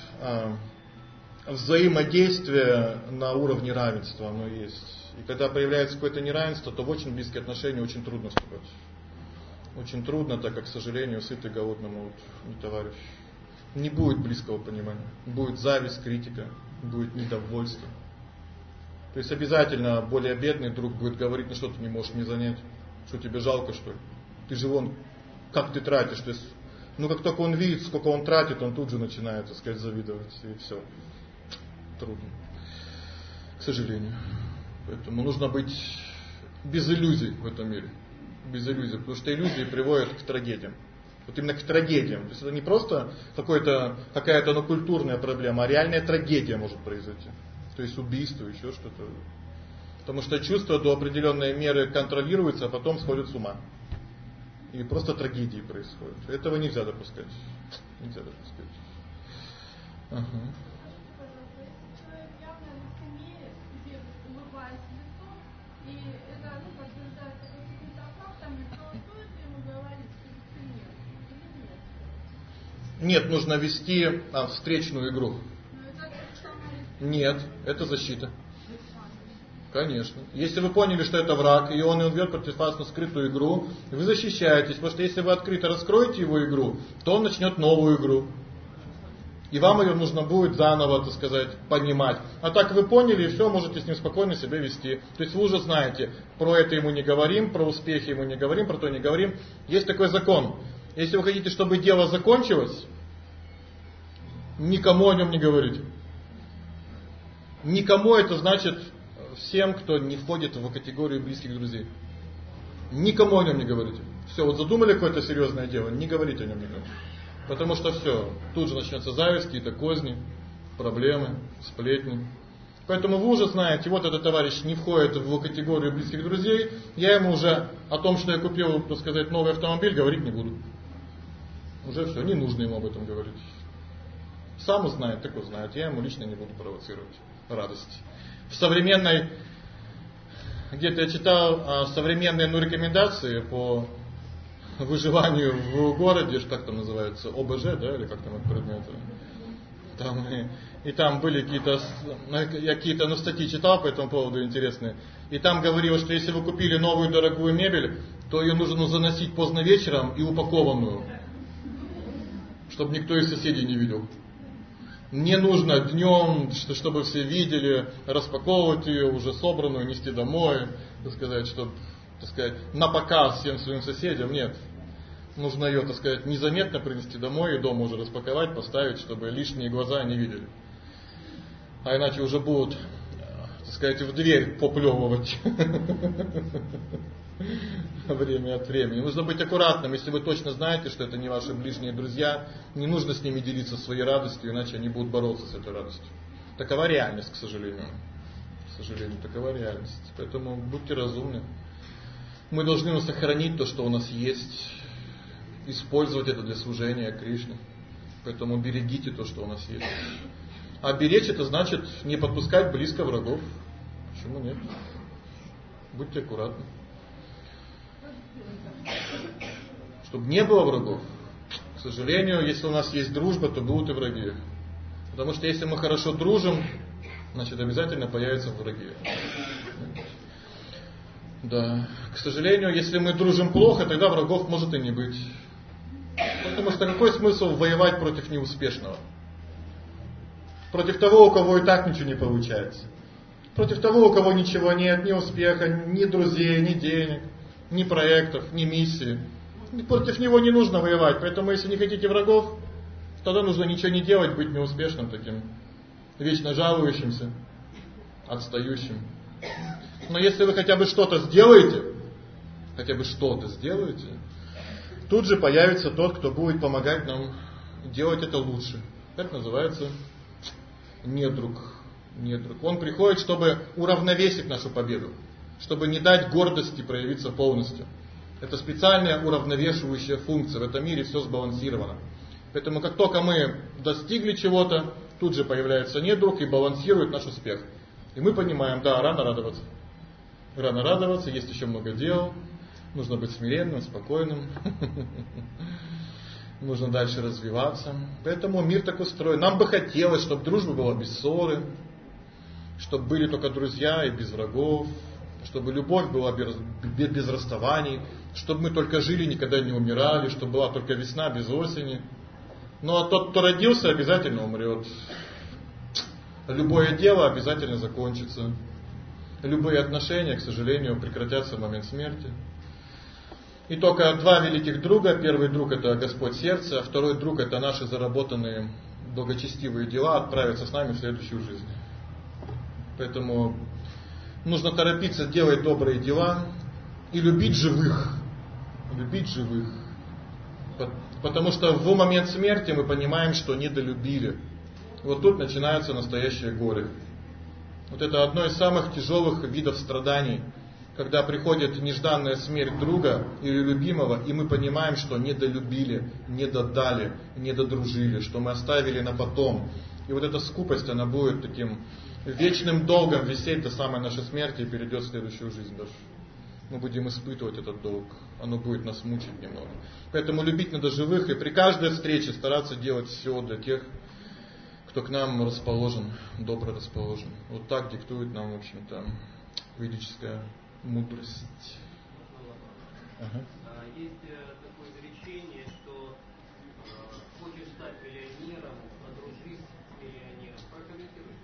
взаимодействие на уровне равенства, оно есть. И когда появляется какое-то неравенство, то в очень близкие отношения очень трудно вступать. Очень трудно, так как, к сожалению, сытый голодному не товарищ. Не будет близкого понимания. Будет зависть, критика, будет недовольство. То есть обязательно более бедный друг будет говорить: ну что ты не можешь мне занять? Что тебе жалко, что ли? Ты же вон, как ты тратишь? То есть, ну как только он видит, сколько он тратит, он тут же начинает, так сказать, завидовать. И все. Трудно. К сожалению. Поэтому нужно быть без иллюзий в этом мире. Без иллюзий. Потому что иллюзии приводят к трагедиям. Вот именно к трагедиям. То есть это не просто какая-то культурная проблема, а реальная трагедия может произойти. То есть убийство, еще что-то. Потому что чувства до определенной меры контролируются, а потом сходят с ума. И просто трагедии происходят. Этого нельзя допускать. Нельзя допускать. Ага. Нет, нужно вести встречную игру. Нет, это защита. Конечно. Если вы поняли, что это враг, и он ведет против вас на скрытую игру, вы защищаетесь, потому что если вы открыто раскроете его игру, то он начнет новую игру. И вам ее нужно будет заново, так сказать, понимать. А так вы поняли, и все, можете с ним спокойно себя вести. То есть вы уже знаете, про это ему не говорим, про успехи ему не говорим, про то не говорим. Есть такой закон. Если вы хотите, чтобы дело закончилось, никому о нем не говорите. Никому — это значит всем, кто не входит в категорию близких друзей. Никому о нем не говорите. Все, вот задумали какое-то серьезное дело, не говорите о нем никому. Потому что все, тут же начнется зависть, какие-то козни, проблемы, сплетни. Поэтому вы уже знаете, вот этот товарищ не входит в категорию близких друзей, я ему уже о том, что я купил, так сказать, новый автомобиль, говорить не буду. Уже все, не нужно ему об этом говорить. Сам узнает, так узнает, я ему лично не буду провоцировать радость. В современной, где-то я читал современные рекомендации по выживанию в городе, как там называется, ОБЖ, да, или как там это предмет. Там, и там были я какие-то статьи читал по этому поводу интересные. И там говорилось, что если вы купили новую дорогую мебель, то ее нужно заносить поздно вечером и упакованную, чтобы никто из соседей не видел. Не нужно днем, чтобы все видели, распаковывать ее уже собранную, нести домой, так сказать, чтобы, так сказать, на показ всем своим соседям. Нет. Нужно ее, так сказать, незаметно принести домой и дома уже распаковать, поставить, чтобы лишние глаза не видели. А иначе уже будут, так сказать, в дверь поплевывать время от времени. Нужно быть аккуратным. Если вы точно знаете, что это не ваши ближние друзья, не нужно с ними делиться своей радостью, иначе они будут бороться с этой радостью. Такова реальность, к сожалению. К сожалению, такова реальность. Поэтому будьте разумны. Мы должны сохранить то, что у нас есть, использовать это для служения Кришне. Поэтому берегите то, что у нас есть. А беречь — это значит не подпускать близко врагов. Почему нет? Будьте аккуратны. Чтобы не было врагов. К сожалению, если у нас есть дружба, то будут и враги. Потому что если мы хорошо дружим, значит обязательно появятся враги. Да. К сожалению, если мы дружим плохо, тогда врагов может и не быть. Потому что какой смысл воевать против неуспешного? Против того, у кого и так ничего не получается. Против того, у кого ничего нет, ни успеха, ни друзей, ни денег, ни проектов, ни миссии. Против него не нужно воевать. Поэтому, если не хотите врагов, тогда нужно ничего не делать, быть неуспешным таким, вечно жалующимся, отстающим. Но если вы хотя бы что-то сделаете, тут же появится тот, кто будет помогать нам делать это лучше. Это называется недруг. Он приходит, чтобы уравновесить нашу победу, чтобы не дать гордости проявиться полностью. Это специальная уравновешивающая функция. В этом мире все сбалансировано. Поэтому как только мы достигли чего-то, тут же появляется недруг и балансирует наш успех. И мы понимаем, да, рано радоваться. Рано радоваться, есть еще много дел. Нужно быть смиренным, спокойным. Нужно дальше развиваться. Поэтому мир так устроен. Нам бы хотелось, чтобы дружба была без ссоры, чтобы были только друзья и без врагов, чтобы любовь была без расставаний, чтобы мы только жили, никогда не умирали, чтобы была только весна без осени. Но тот, кто родился, обязательно умрет. Любое дело обязательно закончится. Любые отношения, к сожалению, прекратятся в момент смерти. И только два великих друга. Первый друг — это Господь сердца, а второй друг — это наши заработанные благочестивые дела, отправятся с нами в следующую жизнь. Поэтому нужно торопиться делать добрые дела и любить живых. Любить живых. Потому что в момент смерти мы понимаем, что недолюбили. Вот тут начинается настоящее горе. Вот это одно из самых тяжелых видов страданий, когда приходит нежданная смерть друга или любимого, и мы понимаем, что недолюбили, недодали, недодружили, что мы оставили на потом. И вот эта скупость, она будет таким вечным долгом висеть до самой нашей смерти и перейдет в следующую жизнь даже. Мы будем испытывать этот долг. Оно будет нас мучить немного. Поэтому любить надо живых и при каждой встрече стараться делать все для тех, кто к нам расположен, добро расположен. Вот так диктует нам, в общем-то, ведическая мудрость. Ага. Есть такое изречение, что хочешь стать миллионером, подружись с миллионером. Прокомментируйте,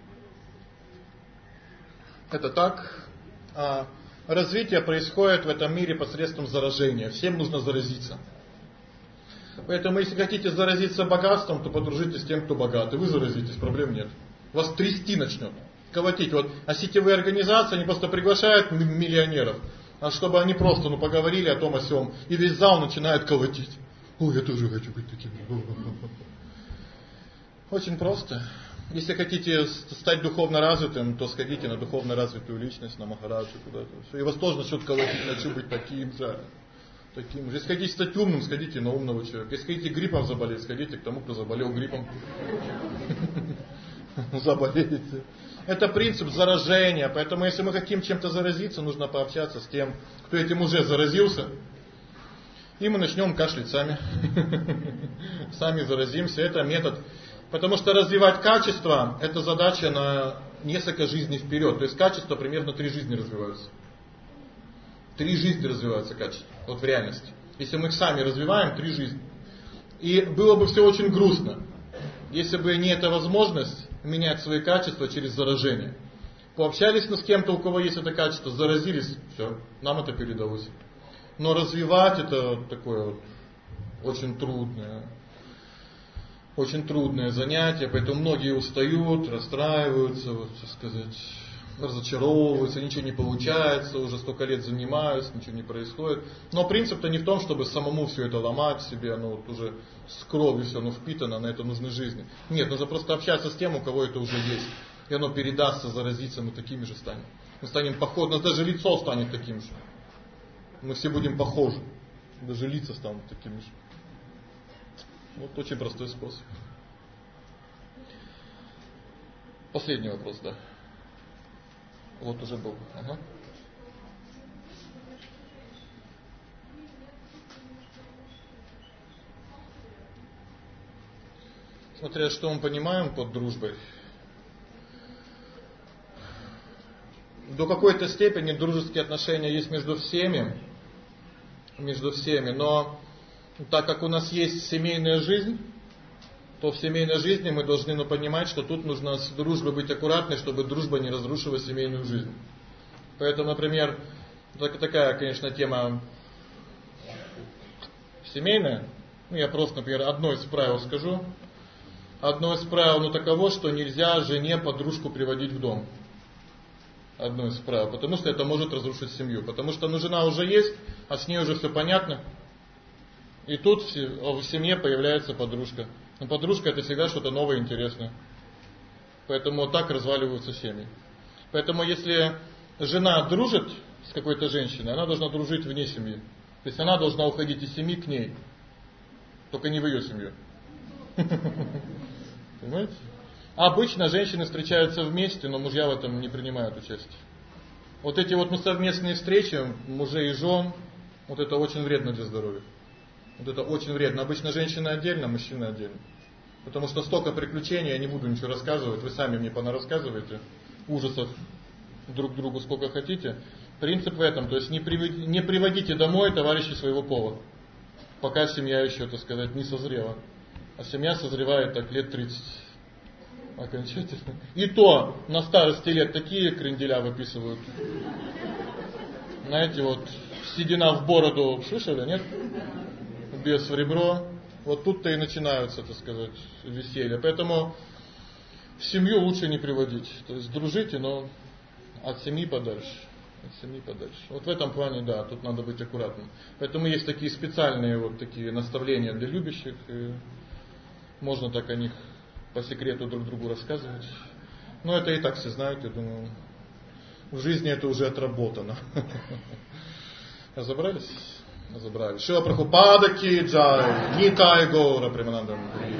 пожалуйста. Это так. Развитие происходит в этом мире посредством заражения. Всем нужно заразиться. Поэтому, если хотите заразиться богатством, то подружитесь с тем, кто богат. И вы заразитесь, проблем нет. Вас трясти начнет. Колотить. Вот, а сетевые организации, они просто приглашают миллионеров. А чтобы они просто поговорили о том, о сём. И весь зал начинает колотить. Ой, я тоже хочу быть таким. Очень просто. Если хотите стать духовно развитым, то сходите на духовно развитую личность, на Махараджу куда-то. И вас тоже начнут колотить, хочу быть таким же. Таким же. Если хотите стать умным, сходите на умного человека. Если хотите гриппом заболеть, сходите к тому, кто заболел гриппом. Заболеете. Это принцип заражения. Поэтому, если мы хотим чем-то заразиться, нужно пообщаться с тем, кто этим уже заразился. И мы начнем кашлять сами. Сами заразимся. Это метод. Потому что развивать качество, это задача на несколько жизней вперед. То есть качество примерно 3 жизни развиваются. 3 жизни развиваются качество. Вот в реальности. Если мы их сами развиваем, 3 жизни. И было бы все очень грустно, если бы не эта возможность менять свои качества через заражение. Пообщались мы с кем-то, у кого есть это качество, заразились, все, нам это передалось. Но развивать это такое вот очень трудное занятие, поэтому многие устают, расстраиваются, вот, так сказать, разочаровываются, ничего не получается, уже столько лет занимаюсь, ничего не происходит. Но принцип-то не в том, чтобы самому все это ломать себе, оно вот уже с кровью все оно впитано, на это нужны жизни. Нет, нужно просто общаться с тем, у кого это уже есть. И оно передастся, заразится, мы такими же станем. Мы станем похожи, у нас даже лицо станет таким же. Мы все будем похожи, даже лица станут такими же. Вот очень простой способ. Последний вопрос, да. Вот уже был. Ага. Смотря что мы понимаем под дружбой. До какой-то степени дружеские отношения есть между всеми, но так как у нас есть семейная жизнь, то в семейной жизни мы должны понимать, что тут нужно с дружбой быть аккуратной, чтобы дружба не разрушила семейную жизнь. Поэтому, например, такая, конечно, тема семейная. Я просто, например, одно из правил скажу. Одно из правил, таково, что нельзя жене подружку приводить в дом. Одно из правил, потому что это может разрушить семью. Потому что жена уже есть, а с ней уже все понятно. И тут в семье появляется подружка. Но подружка это всегда что-то новое и интересное. Поэтому так разваливаются семьи. Поэтому если жена дружит с какой-то женщиной, она должна дружить вне семьи. То есть она должна уходить из семьи к ней. Только не в ее семью. Понимаете? Обычно женщины встречаются вместе, но мужья в этом не принимают участие. Вот эти вот совместные встречи мужей и жен, Вот это очень вредно для здоровья. Вот это очень вредно. Обычно женщины отдельно, мужчины отдельно. Потому что столько приключений, я не буду ничего рассказывать, вы сами мне понарассказываете ужасов друг другу сколько хотите. Принцип в этом, то есть не приводите домой товарищей своего пола, пока семья еще, так сказать, не созрела. А семья созревает так лет 30 окончательно. И то на старости лет такие кренделя выписывают. Знаете, вот седина в бороду, слышали, нет? Без в ребро. Вот тут-то и начинаются, так сказать, веселья. Поэтому семью лучше не приводить. То есть дружите, но от семьи подальше. От семьи подальше. Вот в этом плане, да, тут надо быть аккуратным. Поэтому есть такие специальные вот такие наставления для любящих. И можно так о них по секрету друг другу рассказывать. Но это и так все знают, я думаю. В жизни это уже отработано. Разобрались? Разобрались. Шила Прабхупада ки джай, Нитай Гаура Премананда.